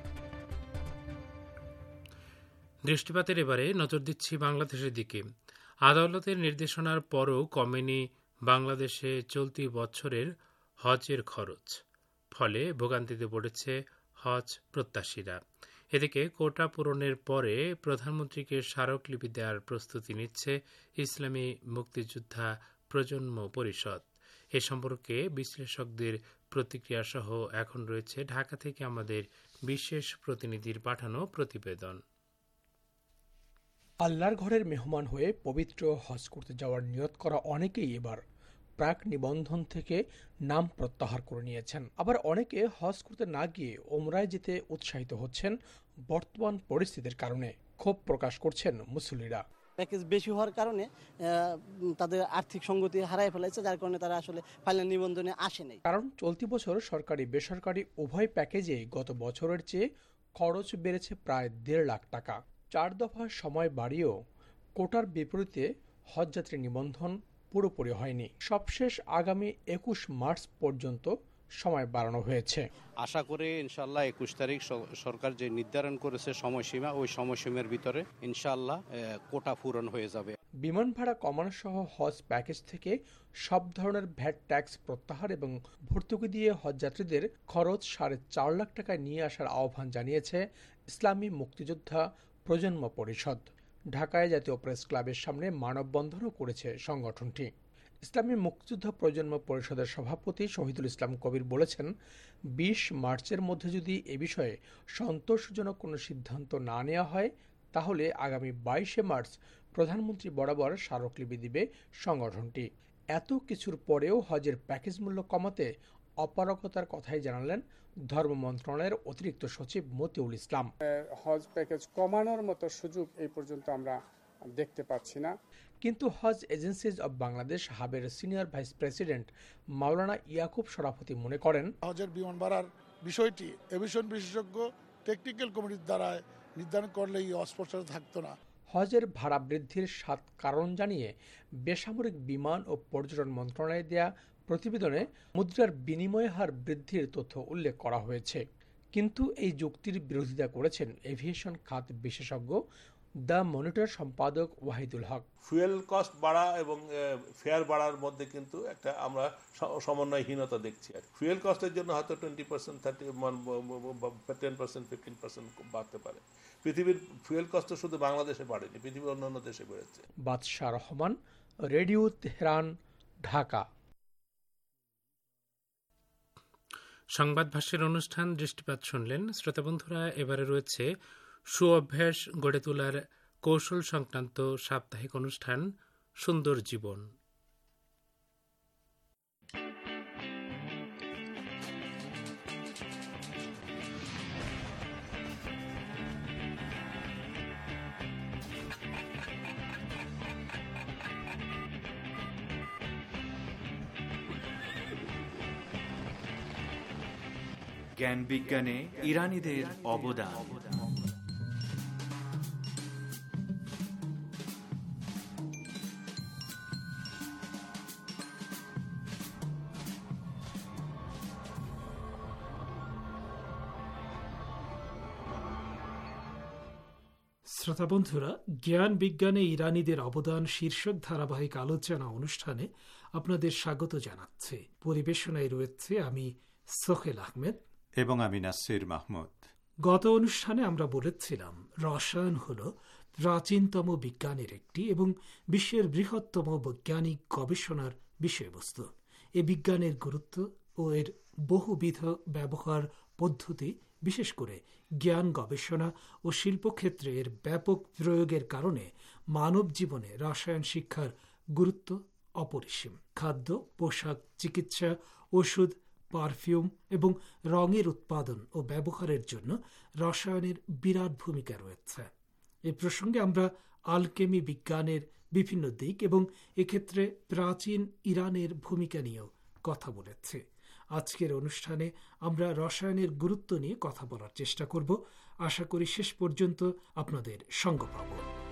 Speaker 11: দৃষ্টিপাতের এবারে নজর দিচ্ছি বাংলাদেশের দিকে। আদালতের নির্দেশনার পরও কমেনি বাংলাদেশে চলতি বছরের হজের খরচ। ফলে ভোগান্তিতে পড়েছে হজ প্রত্যাশীরা। এদিকে কোটা পূরণের পরে প্রধানমন্ত্রীকে স্মারকলিপি দেওয়ার প্রস্তুতি নিচ্ছে ইসলামী মুক্তিযোদ্ধা প্রজন্ম পরিষদ। এ সম্পর্কে বিশ্লেষকদের প্রতিক্রিয়া সহ এখন রয়েছে ঢাকা থেকে আমাদের বিশেষ প্রতিনিধির পাঠানো প্রতিবেদন।
Speaker 6: আল্লাহর ঘরের মেহমান হয়ে পবিত্র হজ করতে যাওয়ার নিয়ত করা অনেকেই এবার প্রাক নিবন্ধন থেকে নাম প্রত্যাহার করে নিয়েছেন। আবার অনেকে হজ করতে না গিয়ে ওমরায় যেতে উৎসাহিত হচ্ছেন বর্তমান পরিস্থিতির কারণে। ক্ষোভ প্রকাশ করছেন মুসল্লিরা।
Speaker 14: প্যাকেজ বেশি হওয়ার কারণে তাদের আর্থিক সঙ্গতি হারায় ফেলেছে, যার কারণে তারা আসলে ফাইনাল নিবন্ধনে আসেনি।
Speaker 6: কারণ চলতি বছর সরকারি বেসরকারি উভয় প্যাকেজে গত বছরের চেয়ে খরচ বেড়েছে প্রায় 1.5 লাখ টাকা। 4 দফা সময় বাড়িয়েও কোটার বিপরীতে হজযাত্রী নিবন্ধন পুরোপুরি হয়নি। সবশেষ আগামী 21 মার্চ পর্যন্ত সময় বাড়ানো হয়েছে।
Speaker 15: আশা করি ইনশাআল্লাহ 21 তারিখ সরকার যে নির্ধারণ করেছে সময়সীমা, ওই সময়সীমার ভিতরে ইনশাআল্লাহ কোটা পূরণ হয়ে যাবে।
Speaker 6: বিমান ভাড়া কমানো সহ হজ প্যাকেজ থেকে সব ধরনের ভ্যাট ট্যাক্স প্রত্যাহার এবং ভর্তুকি দিয়ে হজযাত্রীদের খরচ 4.5 লাখ টাকায় নিয়ে আসার আহ্বান জানিয়েছে ইসলামী মুক্তিযোদ্ধা প্রজন্ম পরিষদ। ঢাকায় জাতীয় প্রেস ক্লাবের সামনে মানববন্ধনও করেছে সংগঠনটি। ইসলামী মুক্তিযোদ্ধা প্রজন্ম পরিষদের সভাপতি শহীদুল ইসলাম কবির বলেছেন, 20 মার্চের মধ্যে যদি এ বিষয়ে সন্তোষজনক কোনো সিদ্ধান্ত না নেওয়া হয় তাহলে আগামী 22 মার্চ প্রধানমন্ত্রী বরাবর স্মারকলিপি দিবে সংগঠনটি। এত কিছুর পরেও হজের প্যাকেজ মূল্য কমাতে অপারগতার কথাই জানালেন ধর্ম মন্ত্রণালয়ের অতিরিক্ত সচিব মতিউল ইসলাম।
Speaker 16: হজ প্যাকেজ কমানোর মতো সুযোগ এই পর্যন্ত আমরা দেখতে পাচ্ছি না।
Speaker 6: কিন্তু হজ এজেন্সিজ অব বাংলাদেশ হাবের সিনিয়র ভাইস প্রেসিডেন্ট মাওলানা ইয়াকুব সরাফতি মনে করেন,
Speaker 17: হজের বিমান ভাড়ার বিষয়টি এভিয়েশন বিশেষজ্ঞ টেকনিক্যাল কমিটির দ্বারা নির্ধারণ করলে এই অস্পষ্টতা থাকতো না।
Speaker 6: হজের ভাড়া বৃদ্ধির 7 কারণ জানিয়ে বেসামরিক বিমান ও পর্যটন মন্ত্রণালয়ে দেয়া প্রতিবেদনে মুদ্রার বিনিময় হার বৃদ্ধির তথ্য উল্লেখ করা হয়েছে। কিন্তু এই যুক্তির বিরোধিতা করেছেন এভিয়েশন খাত বিশেষজ্ঞ দ্য মনিটর সম্পাদক ওয়াহিদুল হক।
Speaker 18: ফুয়েল কস্ট বাড়া এবং ফেয়ার বাড়ার মধ্যে কিন্তু একটা আমরা সমন্বয়হীনতা দেখছি। আর ফুয়েল কস্টের জন্য হয়তো 20%, 10%, 15% বাড়তে পারে। পৃথিবীর ফুয়েল কস্ট শুধু বাংলাদেশে বাড়েনি, পৃথিবীর অন্যান্য দেশে বেড়েছে।
Speaker 6: বাদশাহ রহমান, রেডিও তেহরান, ঢাকা।
Speaker 11: সংবাদ ভাষ্যের অনুষ্ঠান দৃষ্টিপাত শুনলেন। শ্রোতা বন্ধুরা, এবারে রয়েছে সুঅভ্যাস গড়ে তোলার কৌশল সংক্রান্ত সাপ্তাহিক অনুষ্ঠান সুন্দর জীবন।
Speaker 19: জ্ঞান বিজ্ঞানে ইরানীদের অবদান।
Speaker 20: শ্রোতা বন্ধুরা, জ্ঞান বিজ্ঞানে ইরানীদের অবদান শীর্ষক ধারাবাহিক আলোচনা অনুষ্ঠানে আপনাদের স্বাগত জানাচ্ছে। পরিবেশনায় রয়েছে আমি সোহেল আহমেদ
Speaker 2: এবং আমি নাসির মাহমুদ।
Speaker 20: গত অনুষ্ঠানে আমরা বলেছিলাম রসায়ন হল প্রাচীনতম বিজ্ঞানের একটি এবং বিশ্বের বৃহত্তম বৈজ্ঞানিক গবেষণার বিষয়বস্তু। এ বিজ্ঞানের গুরুত্ব ও এর বহুবিধ ব্যবহার পদ্ধতি, বিশেষ করে জ্ঞান গবেষণা ও শিল্পক্ষেত্রে এর ব্যাপক প্রয়োগের কারণে মানব জীবনে রসায়ন শিক্ষার গুরুত্ব অপরিসীম। খাদ্য, পোশাক, চিকিৎসা, ওষুধ, পারফিউম এবং রঙের উৎপাদন ও ব্যবহারের জন্য রসায়নের বিরাট ভূমিকা রয়েছে। এ প্রসঙ্গে আমরা আলকেমি বিজ্ঞানের বিভিন্ন দিক এবং এক্ষেত্রে প্রাচীন ইরানের ভূমিকা নিয়েও কথা বলেছি। আজকের অনুষ্ঠানে আমরা রসায়নের গুরুত্ব নিয়ে কথা বলার চেষ্টা করব। আশা করি শেষ পর্যন্ত আপনাদের সঙ্গ পাব।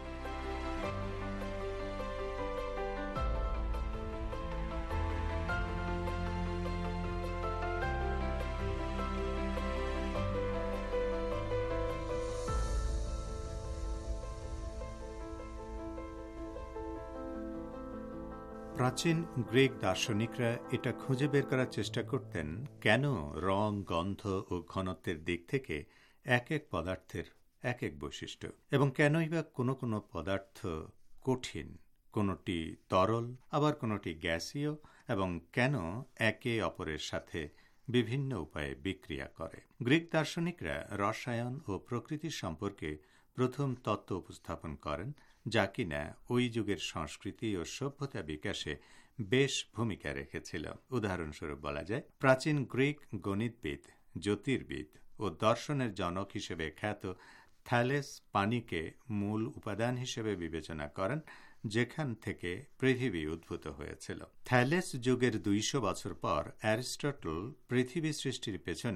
Speaker 2: প্রাচীন গ্রিক দার্শনিকরা এটা খুঁজে বের করার চেষ্টা করতেন কেন রং, গন্ধ ও ঘনত্বের দিক থেকে এক এক পদার্থের এক এক বৈশিষ্ট্য, এবং কেনই বা কোনো কোনো পদার্থ কঠিন, কোনোটি তরল, আবার কোনোটি গ্যাসীয়, এবং কেন একে অপরের সাথে বিভিন্ন উপায়ে বিক্রিয়া করে। গ্রিক দার্শনিকরা রসায়ন ও প্রকৃতি সম্পর্কে প্রথম তত্ত্ব উপস্থাপন করেন, যা কিনা ওই যুগের সংস্কৃতি ও সভ্যতা বিকাশে বেশ ভূমিকা রেখেছিল। উদাহরণস্বরূপ বলা যায়, প্রাচীন গ্রিক গণিতবিদ, জ্যোতির্বিদ ও দর্শনের জনক হিসেবে খ্যাত থ্যালেস পানিকে মূল উপাদান হিসেবে বিবেচনা করেন, যেখান থেকে পৃথিবী উদ্ভূত হয়েছিল। থ্যালেস যুগের 200 বছর পর অ্যারিস্টটল পৃথিবী সৃষ্টির পেছনে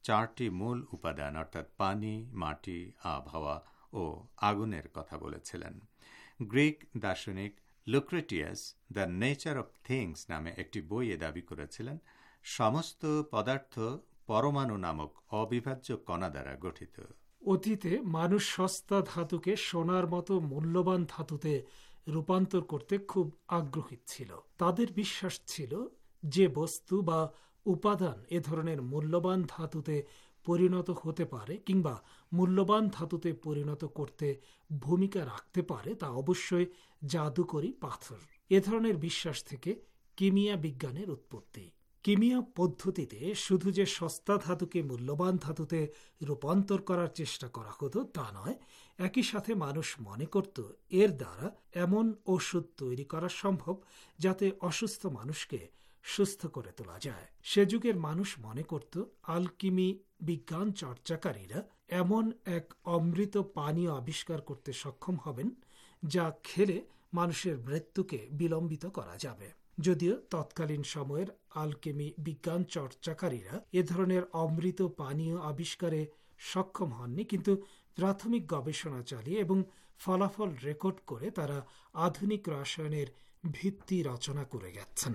Speaker 2: 4টি মূল উপাদান অর্থাৎ পানি, মাটি, আবহাওয়া ও আগুনের কথা বলেছিলেন। গ্রিক দার্শনিক Lucretius the nature of things নামে একটি বইয়ে দাবি করেছিলেন সমস্ত পদার্থ পরমাণু নামক অবিভাজ্য কণা দ্বারা গঠিত।
Speaker 20: অতীতে মানুষ সস্তা ধাতুকে সোনার মতো মূল্যবান ধাতুতে রূপান্তর করতে খুব আগ্রহী ছিল। তাদের বিশ্বাস ছিল যে বস্তু বা উপাদান এ ধরনের মূল্যবান ধাতুতে পরিণত হতে পারে কিংবা মূল্যবান ধাতুতে পরিণত করতে ভূমিকা রাখতে পারে তা অবশ্যই জাদুকরী পাথর। এ ধরনের বিশ্বাস থেকে কিমিয়া বিজ্ঞানের উৎপত্তি। কিমিয়া পদ্ধতিতে শুধু যে সস্তা ধাতুকে মূল্যবান ধাতুতে রূপান্তর করার চেষ্টা করা হতো তা নয়, একই সাথে মানুষ মনে করত এর দ্বারা এমন ওষুধ তৈরি করা সম্ভব যাতে অসুস্থ মানুষকে সুস্থ করে তোলা যায়। সে যুগের মানুষ মনে করত আলকিমি বিজ্ঞান চর্চাকারীরা এমন এক অমৃত পানীয় আবিষ্কার করতে সক্ষম হবেন যা খেলে মানুষের মৃত্যুকে বিলম্বিত করা যাবে। যদিও তৎকালীন সময়ের আলকেমি বিজ্ঞান চর্চাকারীরা এ ধরনের অমৃত পানীয় আবিষ্কারে সক্ষম হননি, কিন্তু প্রাথমিক গবেষণা চালিয়ে এবং ফলাফল রেকর্ড করে তারা আধুনিক রসায়নের ভিত্তি রচনা করে গেছেন।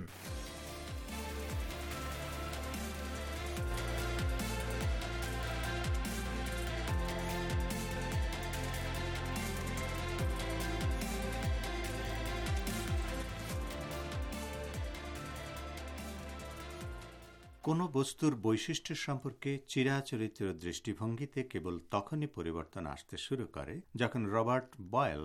Speaker 2: কোনো বস্তুর বৈশিষ্ট্য সম্পর্কে চিরাচরিত দৃষ্টিভঙ্গিতে কেবল তখনই পরিবর্তন আসতে শুরু করে যখন রবার্ট বয়েল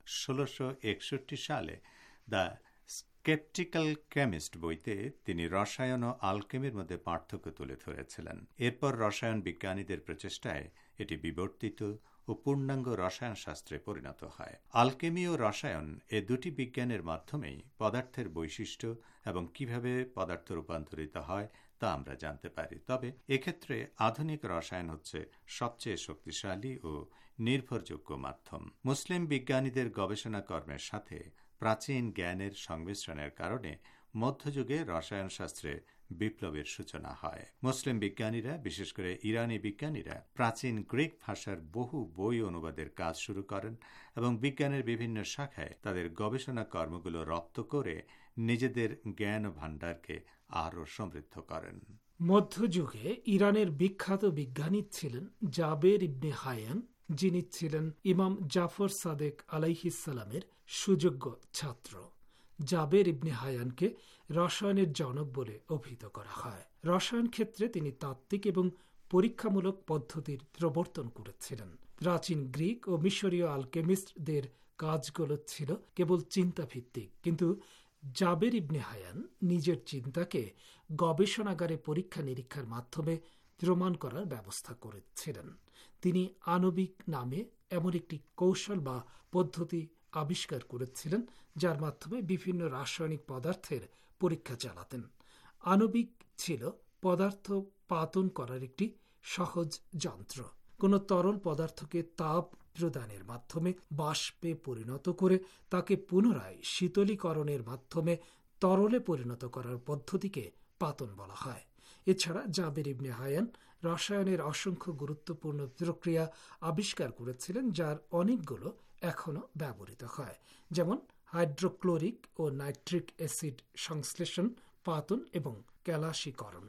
Speaker 2: 1661 সালে দ্য স্কেপটিক্যাল কেমিস্ট বইতে তিনি রসায়ন ও আলকেমির মধ্যে পার্থক্য তুলে ধরেছিলেন। এরপর রসায়ন বিজ্ঞানীদের প্রচেষ্টায় এটি বিবর্তিত ও পূর্ণাঙ্গ রসায়ন শাস্ত্রে পরিণত হয়। আলকেমি ও রসায়ন এ দুটি বিজ্ঞানের মাধ্যমেই পদার্থের বৈশিষ্ট্য এবং কিভাবে পদার্থ রূপান্তরিত হয় তা আমরা জানতে পারি। তবে এক্ষেত্রে আধুনিক রসায়ন হচ্ছে সবচেয়ে শক্তিশালী ও নির্ভরযোগ্য মাধ্যম। মুসলিম বিজ্ঞানীদের গবেষণা কর্মের সাথে প্রাচীন জ্ঞানের সংমিশ্রণের কারণে মধ্যযুগে রসায়ন শাস্ত্রে বিপ্লবের সূচনা হয়। মুসলিম বিজ্ঞানীরা, বিশেষ করে ইরানি বিজ্ঞানীরা, প্রাচীন গ্রিক ভাষার বহু বই অনুবাদের কাজ শুরু করেন এবং বিজ্ঞানের বিভিন্ন শাখায় তাদের গবেষণা কর্মগুলো রপ্ত করে নিজেদের জ্ঞান ভাণ্ডারকে আরও সমৃদ্ধ করেন।
Speaker 20: মধ্যযুগে ইরানের বিখ্যাত বিজ্ঞানী ছিলেন জাবের ইবনে হায়ান, যিনি ছিলেন ইমাম জাফর সাদেক আলাইহিসসালামের সুযোগ্য ছাত্র। জাবের ইবনে হায়ানকে রসায়নের জনক বলে অভিহিত করা হয়। রসায়ন ক্ষেত্রে তিনি তাত্ত্বিক এবং পরীক্ষামূলক পদ্ধতির প্রবর্তন করেছিলেন। প্রাচীন গ্রিক ও মিশরীয় আলকেমিস্টদের কাজগুলো ছিল কেবল চিন্তাভিত্তিক, কিন্তু জাবের ইবনে হায়ান নিজের চিন্তাকে গবেষণাগারে পরীক্ষা নিরীক্ষার মাধ্যমে প্রমাণ করার ব্যবস্থা করেছিলেন। তিনি আণবিক নামে এমন একটি কৌশল বা পদ্ধতি আবিষ্কার করেছিলেন যার মাধ্যমে বিভিন্ন রাসায়নিক পদার্থের পরীক্ষা চালাতেন। আণবিক ছিল পদার্থ পাতন করার একটি সহজ যন্ত্র। কোনো তরল পদার্থকে তাপ প্রদানের মাধ্যমে বাষ্পে পরিণত করে তাকে পুনরায় শীতলীকরণের মাধ্যমে তরলে পরিণত করার পদ্ধতিকে পাতন বলা হয়। এছাড়া জাবের ইবনে হায়ান রসায়নের অসংখ্য গুরুত্বপূর্ণ প্রক্রিয়া আবিষ্কার করেছিলেন, যার অনেকগুলো এখনো ব্যবহৃত হয়, যেমন হাইড্রোক্লোরিক ও নাইট্রিক অ্যাসিড সংশ্লেষণ, পাতন এবং ক্যালাসীকরণ।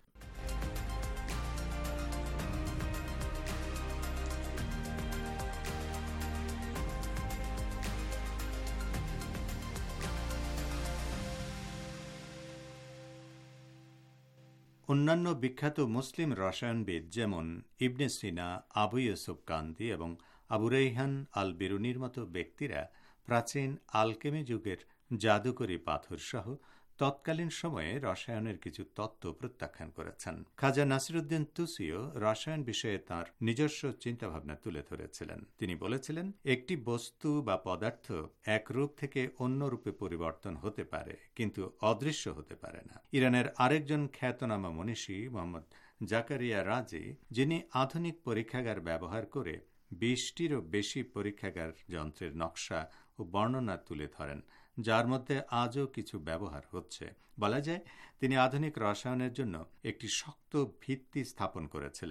Speaker 2: অন্যান্য বিখ্যাত মুসলিম রসায়নবিদ যেমন ইবনে সিনা, আবু ইউসুফ কান্দি এবং আবু রাইহান আল বিরুনির মতো ব্যক্তিরা প্রাচীন আলকেমি যুগের জাদুকরী পাথর সহ তৎকালীন সময়ে রসায়নের কিছু তত্ত্ব প্রত্যাখ্যান করেছেন। খাজা নাসিরুদ্দিন তুসিও রসায়ন বিষয়ে তাঁর নিজস্ব চিন্তাভাবনা তুলে ধরেছিলেন। তিনি বলেছিলেন, একটি বস্তু বা পদার্থ এক রূপ থেকে অন্য রূপে পরিবর্তন হতে পারে, কিন্তু অদৃশ্য হতে পারে না। ইরানের আরেকজন খ্যাতনামা মনীষী মোহাম্মদ জাকারিয়া রাজি, যিনি আধুনিক পরীক্ষাগার ব্যবহার করে 20টিরও বেশি পরীক্ষাগার যন্ত্রের নকশা ও বর্ণনা তুলে ধরেন, যার মধ্যে আজও কিছু ব্যবহার হচ্ছে। বলা যায় তিনি আধুনিক রসায়নের জন্য একটি শক্ত ভিত্তি স্থাপন করেছিলেন।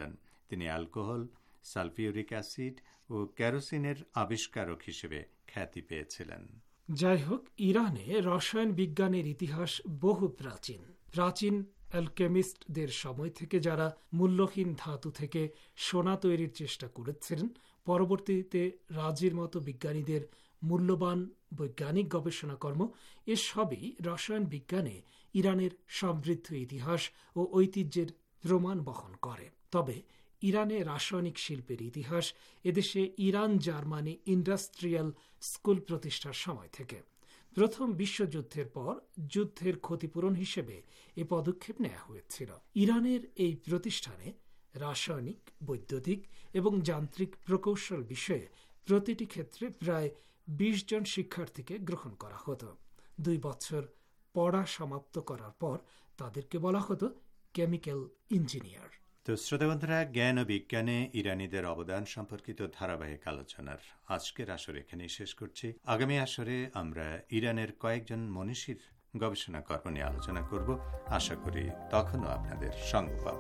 Speaker 2: তিনি অ্যালকোহল, সালফিউরিক অ্যাসিড ও কেরোসিনের আবিষ্কারক হিসেবে খ্যাতি পেয়েছিলেন।
Speaker 20: যাই হোক, ইরানে রসায়ন বিজ্ঞানের ইতিহাস বহু প্রাচীন। প্রাচীন অ্যালকেমিস্টদের সময় থেকে যারা মূল্যহীন ধাতু থেকে সোনা তৈরির চেষ্টা করেছিলেন, পরবর্তীতে রাজির মতো বিজ্ঞানীদের মূল্যবান বৈজ্ঞানিক গবেষণাকর্ম, এসবই রসায়ন বিজ্ঞানে ইরানের সমৃদ্ধ ইতিহাস ও ঐতিহ্যের প্রমাণ বহন করে। তবে ইরানে রাসায়নিক শিল্পের ইতিহাস এদেশে ইরান জার্মানি ইন্ডাস্ট্রিয়াল স্কুল প্রতিষ্ঠার সময় থেকে। প্রথম বিশ্বযুদ্ধের পর যুদ্ধের ক্ষতিপূরণ হিসেবে এ পদক্ষেপ নেওয়া হয়েছিল। ইরানের এই প্রতিষ্ঠানে রাসায়নিক, বৈদ্যুতিক এবং যান্ত্রিক প্রকৌশল বিষয়ে প্রতিটি ক্ষেত্রে প্রায় 20 জন শিক্ষার্থীকে গ্রহণ করা হতো। 2 বছর পড়া সমাপ্ত করার পর তাদেরকে বলা হতো কেমিক্যাল ইঞ্জিনিয়ার।
Speaker 2: তো শ্রোতাবন্ধুরা, জ্ঞান ও বিজ্ঞানে ইরানিদের অবদান সম্পর্কিত ধারাবাহিক আলোচনার আজকের আসর এখানেই শেষ করছি। আগামী আসরে আমরা ইরানের কয়েকজন মনীষীর গবেষণা কর্ম নিয়ে আলোচনা করব। আশা করি তখনও আপনাদের সঙ্গ পাব।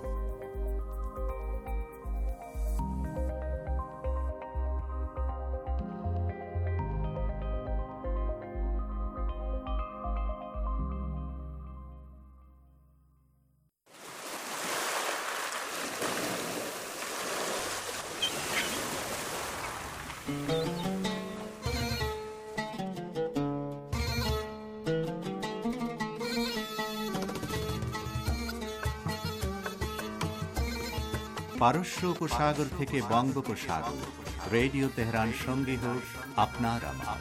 Speaker 2: পারস্য উপসাগর থেকে বঙ্গোপসাগর, রেডিও তেহরান সঙ্গী হোক আপনার আমার।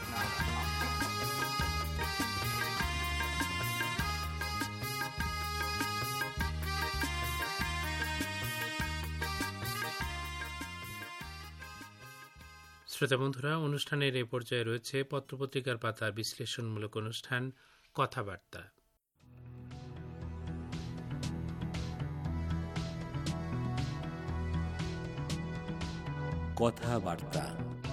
Speaker 11: শ্রোতা বন্ধুরা, অনুষ্ঠানের এই পর্যায়ে রয়েছে পত্রপত্রিকার পাতার বিশ্লেষণমূলক অনুষ্ঠান কথাবার্তা।
Speaker 10: কথাবার্তা।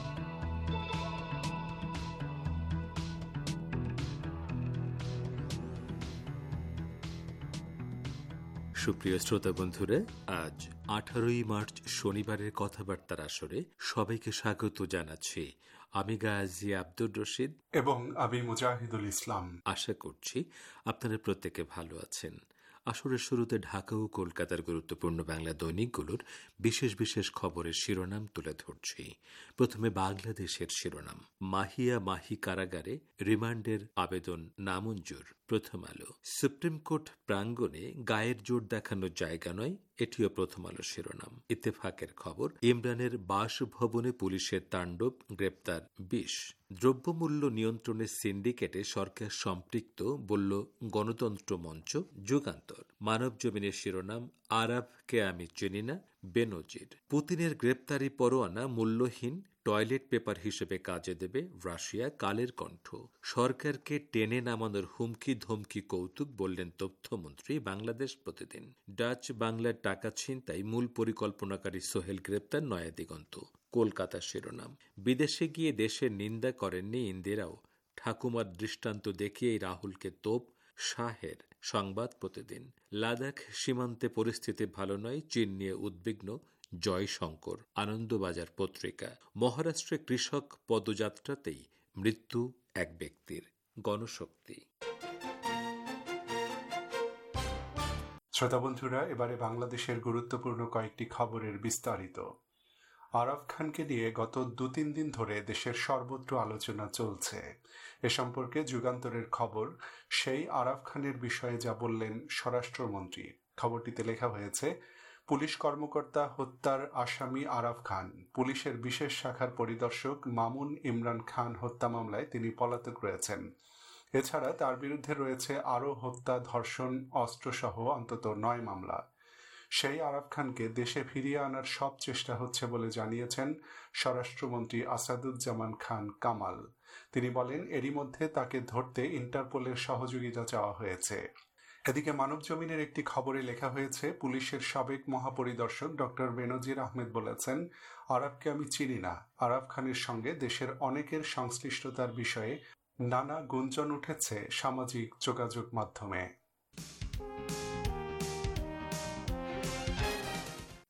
Speaker 10: সুপ্রিয় শ্রোতা বন্ধুরা, আজ 18 মার্চ শনিবারের কথাবার্তার আসরে সবাইকে স্বাগত জানাচ্ছি। আমি গাজী আব্দুর রশিদ
Speaker 21: এবং আমি মুজাহিদুল ইসলাম।
Speaker 5: আশা করছি আপনারা প্রত্যেকে ভালো আছেন। আসরের শুরুতে ঢাকা ও কলকাতার গুরুত্বপূর্ণ বাংলা দৈনিকগুলোর বিশেষ বিশেষ খবরের শিরোনাম তুলে ধরছি। প্রথমে বাংলাদেশের শিরোনাম। মাহিয়া মাহি কারাগারে রিমান্ডের আবেদন নামঞ্জুর। প্রথম আলো। সুপ্রিম কোর্ট প্রাঙ্গণে গায়ের জোর দেখানোর জায়গা নয়, এটিও প্রথম আলো শিরোনাম। ইত্তেফাকের খবর। ইমরানের বাসভবনে পুলিশের তাণ্ডব, গ্রেপ্তার 20। দ্রব্যমূল্য নিয়ন্ত্রণের সিন্ডিকেটে সরকার সম্পৃক্ত বলল গণতন্ত্র মঞ্চ। যুগান্তর। মানব জমিনের শিরোনাম। আরাবকে আমি চিনি না, বেনজির। পুতিনের গ্রেপ্তারি পরোয়ানা মূল্যহীন, টয়লেট পেপার হিসেবে কাজে দেবে রাশিয়া। কালের কণ্ঠ। সরকারকে টেনে নামানোর হুমকি ধমকি কৌতুক, বললেন তথ্যমন্ত্রী। বাংলাদেশ প্রতিদিন। ডাচ বাংলার টাকা ছিনতাই মূল পরিকল্পনাকারী সোহেল গ্রেপ্তার, নয়া দিগন্ত। কলকাতা শিরোনাম। বিদেশে গিয়ে দেশের নিন্দা করেননি ইন্দিরাও, ঠাকুমার দৃষ্টান্ত দেখিয়েই রাহুলকে তোপ শাহের। সংবাদ প্রতিদিন। লাদাখ সীমান্তে পরিস্থিতি ভালো নয়, চীন নিয়ে উদ্বিগ্ন জয়শঙ্কর। আনন্দবাজার পত্রিকা। মহারাষ্ট্রে কৃষক পদযাত্রাতেই মৃত্যু এক ব্যক্তির। গণশক্তি।
Speaker 21: শ্রোতা বন্ধুরা, এবারে বাংলাদেশের গুরুত্বপূর্ণ কয়েকটি খবরের বিস্তারিত। আরাফ খানকে নিয়ে গত 2-3 দিন ধরে দেশের সর্বত্র আলোচনা চলছে। এ সম্পর্কে যুগান্তরের খবর। সেই আরাফ খানের বিষয়ে যা বললেন স্বরাষ্ট্রমন্ত্রী। খবরটিতে লেখা হয়েছে, পুলিশ কর্মকর্তা হত্যার আসামি আরাফ খান। পুলিশের বিশেষ শাখার পরিদর্শক মামুন ইমরান খান হত্যা মামলায় তিনি পলাতক রয়েছেন। এছাড়া তার বিরুদ্ধে রয়েছে আরও হত্যা, ধর্ষণ, অস্ত্রসহ অন্তত 9 মামলা। সেই আরাফ খানকে দেশে ফিরিয়ে আনার সব চেষ্টা হচ্ছে বলে জানিয়েছেন স্বরাষ্ট্রমন্ত্রী আসাদুজ্জামান খান কামাল। তিনি বলেন, এরই মধ্যে তাকে ধরতে ইন্টারপোলের সহযোগিতা চাওয়া হয়েছে। এদিকে মানব জমিনের একটি খবরে লেখা হয়েছে, পুলিশের সাবেক মহাপরিদর্শক ডক্টর বেনজির আহমেদ বলেছেন, আরাফকে আমি চিনি না। আরাফ খানের সঙ্গে দেশের অনেকের সংশ্লিষ্টতার বিষয়ে নানা গুঞ্জন উঠেছে সামাজিক যোগাযোগ মাধ্যমে।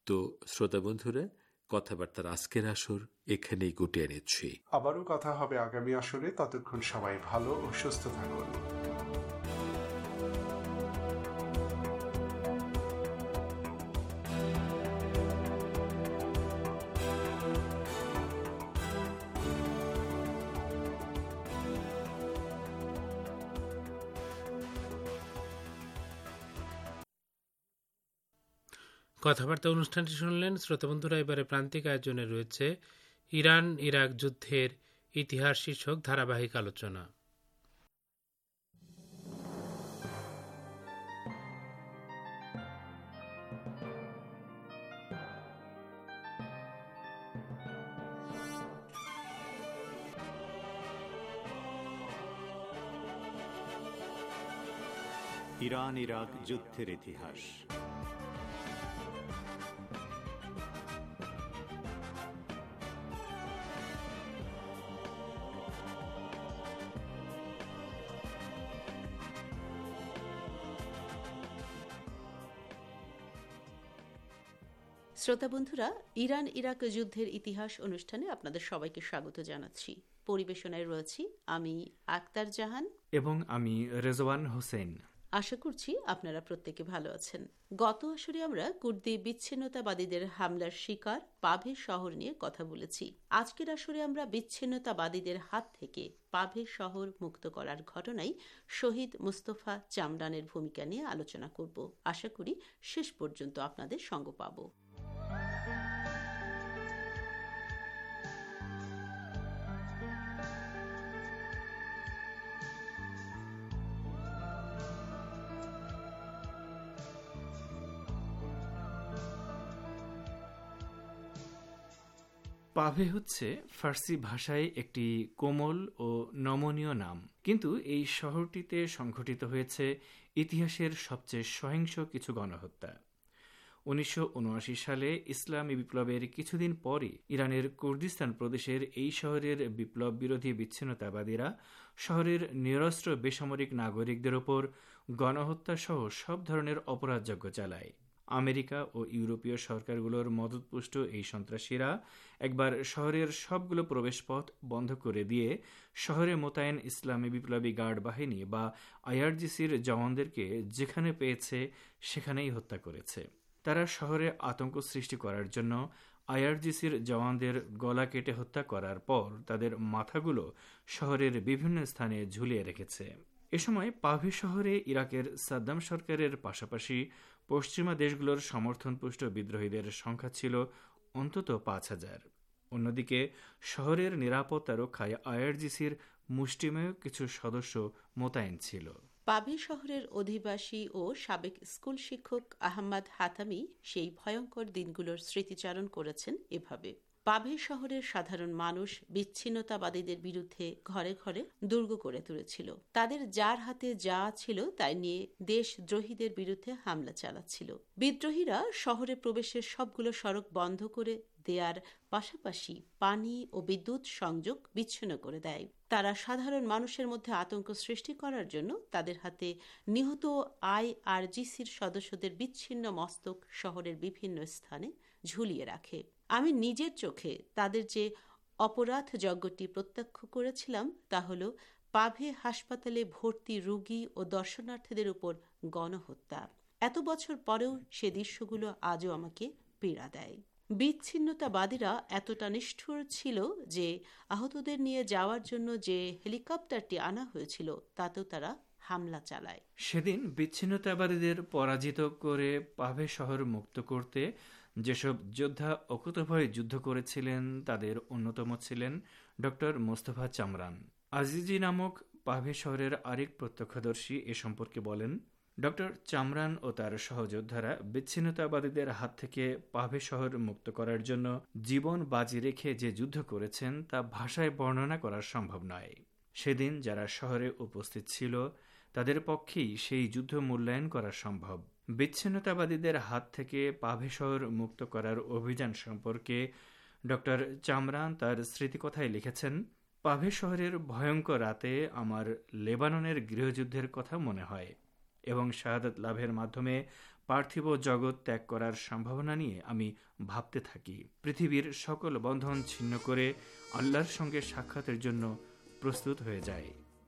Speaker 10: তো শ্রোতা বন্ধুরা, কথাবার্তার আজকের আসর এখানেই গুটিয়ে নিচ্ছি।
Speaker 21: আবারও কথা হবে আগামী আসরে। ততক্ষণ সবাই ভালো ও সুস্থ থাকুন।
Speaker 11: কথাবার্তা অনুষ্ঠানটি শুনলেন শ্রোতা বন্ধুরা। এবারে প্রান্তিক আয়োজনে রয়েছে ইরান ইরাক যুদ্ধের ইতিহাস শীর্ষক ধারাবাহিক আলোচনা।
Speaker 2: ইরান ইরাক যুদ্ধের ইতিহাস।
Speaker 13: শ্রোতা বন্ধুরা, ইরান ইরাক যুদ্ধের ইতিহাস অনুষ্ঠানে আপনাদের সবাইকে স্বাগত জানাচ্ছি। পরিবেশনায় রয়েছি আমি আক্তার জাহান
Speaker 4: এবং আমি রেজওয়ান হোসেন।
Speaker 13: আশা করছি আপনারা প্রত্যেকে ভালো আছেন। গত আসরে আমরা কুর্দি বিচ্ছিন্নতাবাদীদের হামলার শিকার পাভে শহর নিয়ে কথা বলেছি। আজকের আসরে আমরা বিচ্ছিন্নতাবাদীদের হাত থেকে পাভে শহর মুক্ত করার ঘটনায় শহীদ মুস্তফা চামরানের ভূমিকা নিয়ে আলোচনা করব। আশা করি শেষ পর্যন্ত আপনাদের সঙ্গ পাব।
Speaker 4: পাভে হচ্ছে ফার্সি ভাষায় একটি কোমল ও নমনীয় নাম, কিন্তু এই শহরটিতে সংঘটিত হয়েছে ইতিহাসের সবচেয়ে সহিংস কিছু গণহত্যা। 1979 সালে ইসলামী বিপ্লবের কিছুদিন পরে ইরানের কুর্দিস্তান প্রদেশের এই শহরের বিপ্লব বিরোধী বিচ্ছিন্নতাবাদীরা শহরের নিরস্ত্র বেসামরিক নাগরিকদের ওপর গণহত্যা সহ সব ধরনের অপরাধযজ্ঞ চালায়। আমেরিকা ও ইউরোপীয় সরকারগুলোর মদতপুষ্ট এই সন্ত্রাসীরা একবার শহরের সবগুলো প্রবেশপথ বন্ধ করে দিয়ে শহরে মোতায়েন ইসলামী বিপ্লবী গার্ড বাহিনী বা আইআরজিসির জওয়ানদেরকে যেখানে পেয়েছে সেখানেই হত্যা করেছে। তারা শহরে আতঙ্ক সৃষ্টি করার জন্য আইআরজিসির জওয়ানদের গলা কেটে হত্যা করার পর তাদের মাথাগুলো শহরের বিভিন্ন স্থানে ঝুলিয়ে রেখেছে। এ সময় পাভে শহরে ইরাকের সাদ্দাম সরকারের পাশাপাশি পশ্চিমা দেশগুলোর সমর্থনপুষ্ট বিদ্রোহীদের সংখ্যা ছিল অন্তত 5,000। অন্যদিকে শহরের নিরাপত্তা রক্ষায় আইআরজিসির মুষ্টিমেয় কিছু সদস্য মোতায়েন ছিল।
Speaker 13: পাভে শহরের অধিবাসী ও সাবেক স্কুল শিক্ষক আহমদ হাতামি সেই ভয়ঙ্কর দিনগুলোর স্মৃতিচারণ করেছেন এভাবে। পাভে শহরের সাধারণ মানুষ বিচ্ছিন্নতাবাদীদের বিরুদ্ধে ঘরে ঘরে দুর্গ করে তুলেছিল। তাদের যার হাতে যা ছিল তাই নিয়ে দেশদ্রোহীদের বিরুদ্ধে হামলা চালাচ্ছিল। বিদ্রোহীরা শহরে প্রবেশের সবগুলো সড়ক বন্ধ করে দেয়ার পাশাপাশি পানি ও বিদ্যুৎ সংযোগ বিচ্ছিন্ন করে দেয়। তারা সাধারণ মানুষের মধ্যে আতঙ্ক সৃষ্টি করার জন্য তাদের হাতে নিহত আইআরজিসির সদস্যদের বিচ্ছিন্ন মস্তক শহরের বিভিন্ন স্থানে ঝুলিয়ে রাখে। আমি নিজের চোখে তাদের যে অপরাধ যজ্ঞটি প্রত্যক্ষ করেছিলাম তা হল পাভে হাসপাতালে ভর্তি রোগী ও দর্শনার্থীদের উপর গণহত্যা। এত বছর পরেও সে দৃশ্যগুলো আজও আমাকে পীড়া দেয়। বিচ্ছিন্নতাবাদীরা এতটা নিষ্ঠুর ছিল যে আহতদের নিয়ে যাওয়ার জন্য যে হেলিকপ্টারটি আনা হয়েছিল তাতেও তারা হামলা চালায়।
Speaker 4: সেদিন বিচ্ছিন্নতাবাদীদের পরাজিত করে পাভে শহর মুক্ত করতে যেসব যোদ্ধা অকুতভয়ে যুদ্ধ করেছিলেন তাদের অন্যতম ছিলেন ডক্টর মোস্তফা চামরান। আজিজি নামক পাভে শহরের আরেক প্রত্যক্ষদর্শী এ সম্পর্কে বলেন, ডক্টর চামরান ও তার সহযোদ্ধারা বিচ্ছিন্নতাবাদীদের হাত থেকে পাভে শহর মুক্ত করার জন্য জীবন বাজি রেখে যে যুদ্ধ করেছেন তা ভাষায় বর্ণনা করা সম্ভব নয়। সেদিন যারা শহরে উপস্থিত ছিল তাদের পক্ষেই সেই যুদ্ধ মূল্যায়ন করা সম্ভব। বিচ্ছিন্নতাবাদীদের হাত থেকে পাভে শহর মুক্ত করার অভিযান সম্পর্কে ডক্টর চামরান তার স্মৃতিকথায় লিখেছেন, পাভে শহরের ভয়ঙ্কর রাতে আমার লেবাননের গৃহযুদ্ধের কথা মনে হয় এবং শাহাদাত লাভের মাধ্যমে পার্থিব জগৎ ত্যাগ করার সম্ভাবনা নিয়ে আমি ভাবতে থাকি। পৃথিবীর সকল বন্ধন ছিন্ন করে আল্লাহর সঙ্গে সাক্ষাতের জন্য প্রস্তুত হয়ে যায়।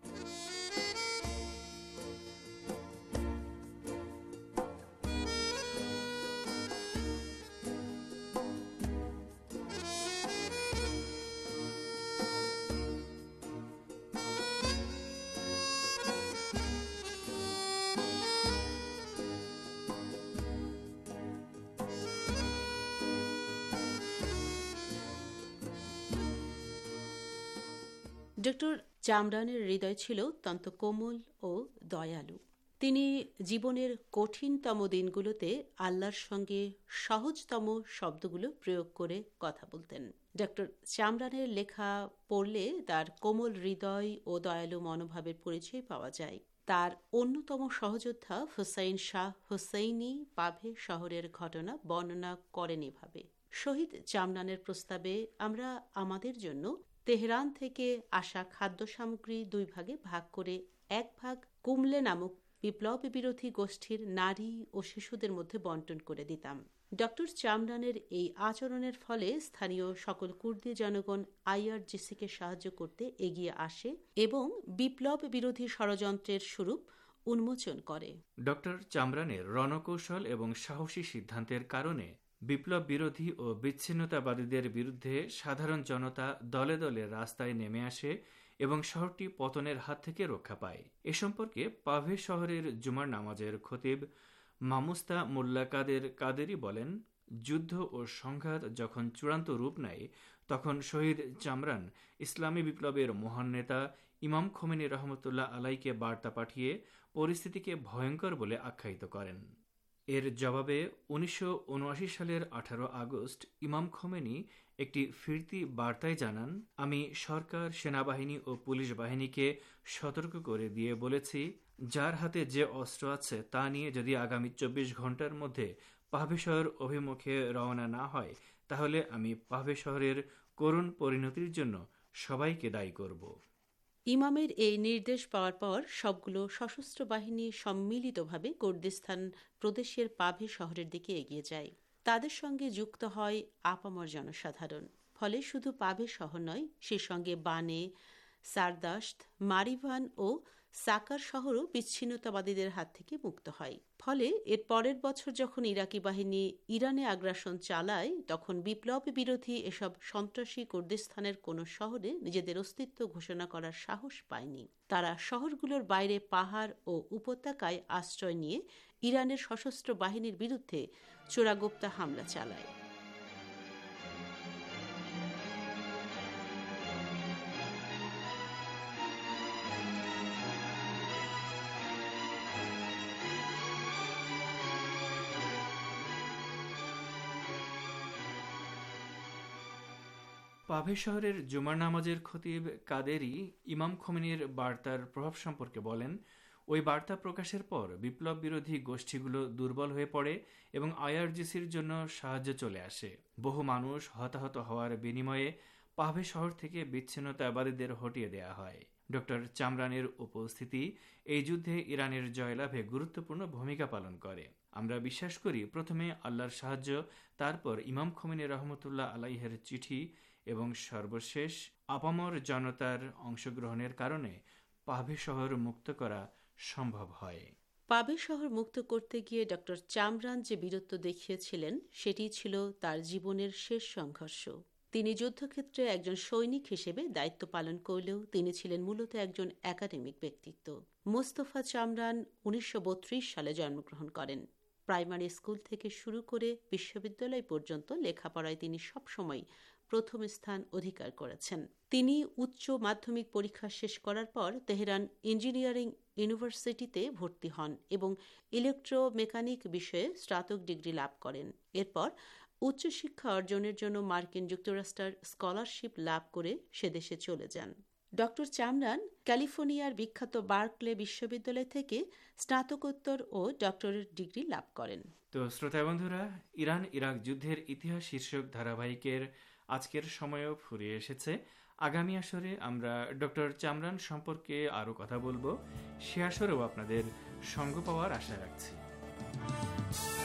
Speaker 13: ডক্টর চামরানের হৃদয় ছিল অত্যন্ত কোমল ও দয়ালু। তিনি জীবনের কঠিনতম দিনগুলোতে আল্লাহর সঙ্গে সহজতম শব্দগুলো প্রয়োগ করে কথা বলতেন। ডক্টর চামরানের লেখা পড়লে তার কোমল হৃদয় ও দয়ালু মনোভাবের পরিচয় পাওয়া যায়। তার অন্যতম সহযোদ্ধা হুসাইন শাহ হুসাইনি পাভে শহরের ঘটনা বর্ণনা করেন এভাবে: শহীদ চামরানের প্রস্তাবে আমরা আমাদের জন্য তেহরান থেকে আসা খাদ্য সামগ্রী 2 ভাগে ভাগ করে এক ভাগ কুমলে নামক বিপ্লব বিরোধী গোষ্ঠীর নারী ও শিশুদের মধ্যে বন্টন করে দিতাম। ডক্টর চামরানের এই আচরণের ফলে স্থানীয় সকল কুর্দি জনগণ আইআরজিসিকে সাহায্য করতে এগিয়ে আসে এবং বিপ্লব বিরোধী ষড়যন্ত্রের স্বরূপ উন্মোচন করে।
Speaker 4: ডক্টর চামরানের রণকৌশল এবং সাহসী সিদ্ধান্তের কারণে বিপ্লব বিরোধী ও বিচ্ছিন্নতাবাদীদের বিরুদ্ধে সাধারণ জনতা দলে দলে রাস্তায় নেমে আসে এবং শহরটি পতনের হাত থেকে রক্ষা পায়। এ সম্পর্কে পাভে শহরের জুমার নামাজের খতিব মামুস্তা মোল্লা কাদের কাদেরি বলেন, যুদ্ধ ও সংঘাত যখন চূড়ান্ত রূপ নেয় তখন শহীদ চামরান ইসলামী বিপ্লবের মহান নেতা ইমাম খোমেনি রহমতুল্লাহ আলাইকে বার্তা পাঠিয়ে পরিস্থিতিকে ভয়ঙ্কর বলে আখ্যায়িত করেন। এর জবাবে 1979 সালের 18 আগস্ট ইমাম খোমেনি একটি ফিরতি বার্তায় জানান, আমি সরকার, সেনাবাহিনী ও পুলিশ বাহিনীকে সতর্ক করে দিয়ে বলেছি, যার হাতে যে অস্ত্র আছে তা নিয়ে যদি আগামী 24 ঘন্টার মধ্যে পাভে শহর অভিমুখে রওনা না হয় তাহলে আমি পাভে শহরের করুণ পরিণতির জন্য সবাইকে দায়ী করব।
Speaker 13: ইমামের এই নির্দেশ পাওয়ার পর সবগুলো সশস্ত্র বাহিনী সম্মিলিতভাবে কুর্দিস্তান প্রদেশের পাভে শহরের দিকে এগিয়ে যায়। তাদের সঙ্গে যুক্ত হয় আপামর জনসাধারণ। ফলে শুধু পাভে শহর নয়, সে সঙ্গে বানে, সারদাস্ত, মারিভান ও সাকার শহরও বিচ্ছিন্নতাবাদীদের হাত থেকে মুক্ত হয়। ফলে এর পরের বছর যখন ইরাকি বাহিনী ইরানে আগ্রাসন চালায় তখন বিপ্লব বিরোধী এসব সন্ত্রাসী কুর্দিস্তানের কোনো শহরে নিজেদের অস্তিত্ব ঘোষণা করার সাহস পায়নি। তারা শহরগুলোর বাইরে পাহাড় ও উপত্যকায় আশ্রয় নিয়ে ইরানের সশস্ত্র বাহিনীর বিরুদ্ধে চোরাগোপ্তা হামলা চালায়।
Speaker 4: পাভে শহরের জুমার নামাজের খতিব কাদেরি ইমাম খোমেনির বার্তার প্রভাব সম্পর্কে বলেন, ওই বার্তা প্রকাশের পর বিপ্লব বিরোধী গোষ্ঠীগুলো দুর্বল হয়ে পড়ে এবং আইআরজিসির জন্য সাহায্য চলে আসে। বহু মানুষ হতাহত হওয়ার বিনিময়ে পাভে শহর থেকে বিচ্ছিন্নতাবাদীদের হটিয়ে দেয়া হয়। ডক্টর চামরানের উপস্থিতি এই যুদ্ধে ইরানের জয়লাভে গুরুত্বপূর্ণ ভূমিকা পালন করে। আমরা বিশ্বাস করি প্রথমে আল্লাহর সাহায্য, তারপর ইমাম খোমেনি রহমতুল্লাহ আলাইহের চিঠি এবং সর্বশেষ আপামর জনতার অংশগ্রহণের কারণে পাভে শহর মুক্ত করা সম্ভব হয়।
Speaker 13: পাভে শহর মুক্ত করতে গিয়ে ডক্টর চামরান যে বীরত্ব দেখিয়েছিলেন সেটি ছিল তার জীবনের শেষ সংঘর্ষ। তিনি যুদ্ধক্ষেত্রে একজন সৈনিক হিসেবে দায়িত্ব পালন করলেও তিনি ছিলেন মূলত একজন একাডেমিক ব্যক্তিত্ব। মোস্তফা চামরান 1932 সালে জন্মগ্রহণ করেন। প্রাইমারি স্কুল থেকে শুরু করে বিশ্ববিদ্যালয় পর্যন্ত লেখাপড়ায় তিনি সবসময় প্রথম স্থান অধিকার করেছেন। তিনি উচ্চ মাধ্যমিক পরীক্ষা শেষ করার পর তেহরান ইঞ্জিনিয়ারিং ইউনিভার্সিটিতে ভর্তি হন এবং ইলেকট্রোমেকানিক বিষয়ে স্নাতক ডিগ্রি লাভ করেন। এরপর উচ্চশিক্ষা অর্জনের জন্য মার্কিন যুক্তরাষ্ট্রের স্কলারশিপ লাভ করে সে দেশে চলে যান। ডক্টর চামরান ক্যালিফোর্নিয়ার বিখ্যাত বার্কলে বিশ্ববিদ্যালয় থেকে স্নাতকোত্তর ও ডক্টরেট ডিগ্রি লাভ করেন।
Speaker 4: তো শ্রোতা বন্ধুরা, ইরান ইরাক যুদ্ধের ইতিহাস শীর্ষক ধারাবাহিকের আজকের সময়ও ফুরিয়ে এসেছে। আগামী আসরে আমরা ডক্টর চামরান সম্পর্কে আরও কথা বলবো। সে আসরেও আপনাদের সঙ্গ পাওয়ার আশা রাখছি।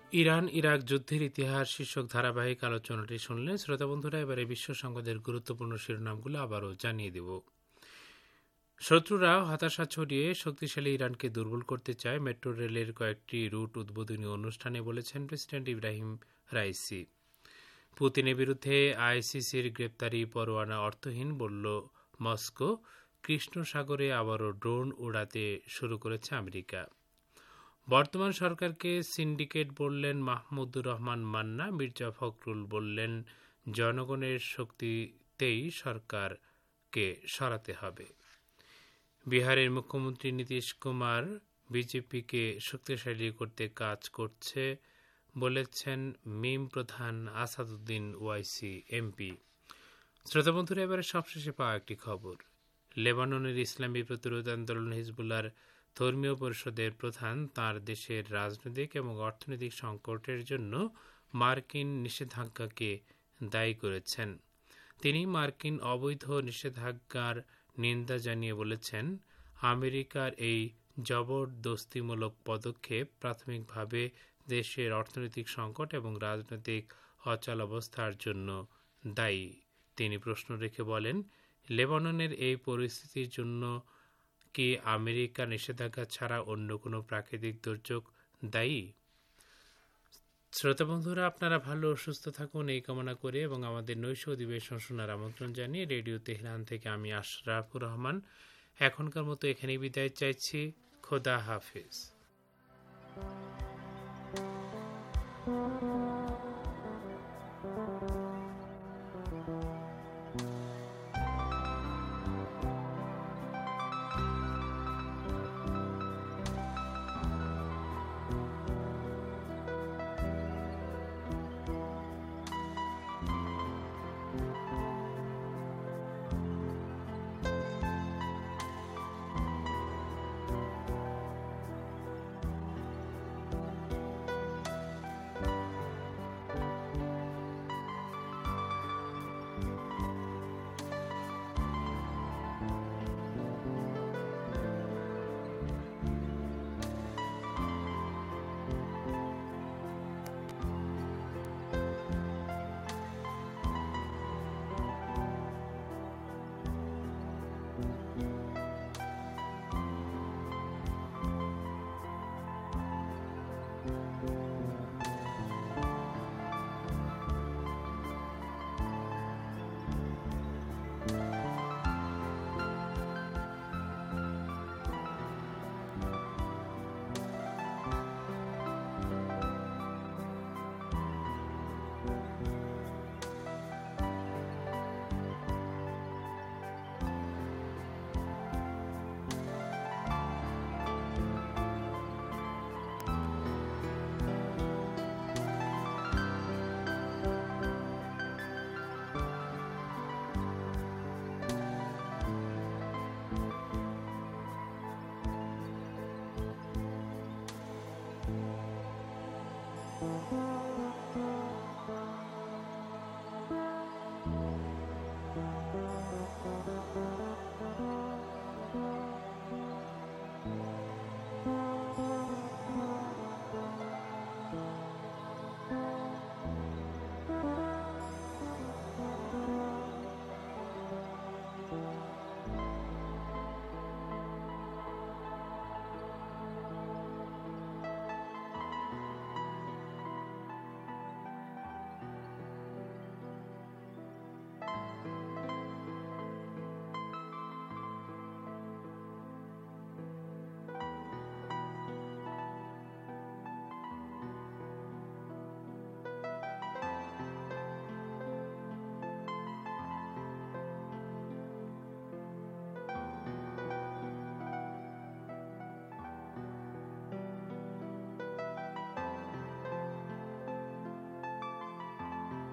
Speaker 11: ইরান ইরাক যুদ্ধের ইতিহাস শীর্ষক ধারাবাহিক আলোচনাটি শুনলেন। শ্রোতা বন্ধুরা, এবারে বিশ্ব সংবাদের গুরুত্বপূর্ণ শিরোনামগুলো আবারও জানিয়ে দেব। শত্রুরাও হতাশা ছড়িয়ে শক্তিশালী ইরানকে দুর্বল করতে চায়, মেট্রো রেলের কয়েকটি রুট উদ্বোধনী অনুষ্ঠানে বলেছেন প্রেসিডেন্ট ইব্রাহিম রাইসি। পুতিনের বিরুদ্ধে আইসিসির গ্রেপ্তারি পরোয়ানা অর্থহীন বলল মস্কো। কৃষ্ণ সাগরে আবারও ড্রোন উড়াতে শুরু করেছে আমেরিকা। বর্তমান সরকারকে সিন্ডিকেট বললেন মাহমুদুর রহমান মান্না। মির্জা ফখরুল বললেন জনগণের শক্তিতেই সরকারকে সরাতে হবে। বিহারের মুখ্যমন্ত্রী নীতিশ কুমার বিজেপিকে শক্তিশালী করতে কাজ করছে বলেছেন মিম প্রধান আসাদুদ্দিন ওয়াইসি এমপি। শ্রোতা বন্ধুরা, এবারে সবশেষে পাওয়া একটি খবর। লেবাননের ইসলামী প্রতিরোধ আন্দোলন হিজবুল্লাহর ধর্মীয় পরিষদের প্রধান তাঁর দেশের রাজনৈতিক এবং অর্থনৈতিক সংকটের জন্য মার্কিন নিষেধাজ্ঞাকে দায়ী করেছেন। তিনি মার্কিন অবৈধ নিষেধাজ্ঞার নিন্দা জানিয়ে বলেছেন, আমেরিকার এই জবরদস্তিমূলক পদক্ষেপ প্রাথমিকভাবে দেশের অর্থনৈতিক সংকট এবং রাজনৈতিক অচলাবস্থার জন্য দায়ী। তিনি প্রশ্ন রেখে বলেন, লেবাননের এই পরিস্থিতির জন্য কি আমেরিকা নিষেধাজ্ঞা ছাড়া অন্য কোনো প্রাকৃতিক দুর্যোগ দায়ী? শ্রোতা বন্ধুরা, আপনারা ভালো সুস্থ থাকুন এই কামনা করে এবং আমাদের নৈশ অধিবেশন শোনার আমন্ত্রণ জানিয়ে রেডিও তেহরান থেকে আমি আশরাফুর রহমান এখনকার মতো এখানেই বিদায় চাইছি। খোদা হাফিজ।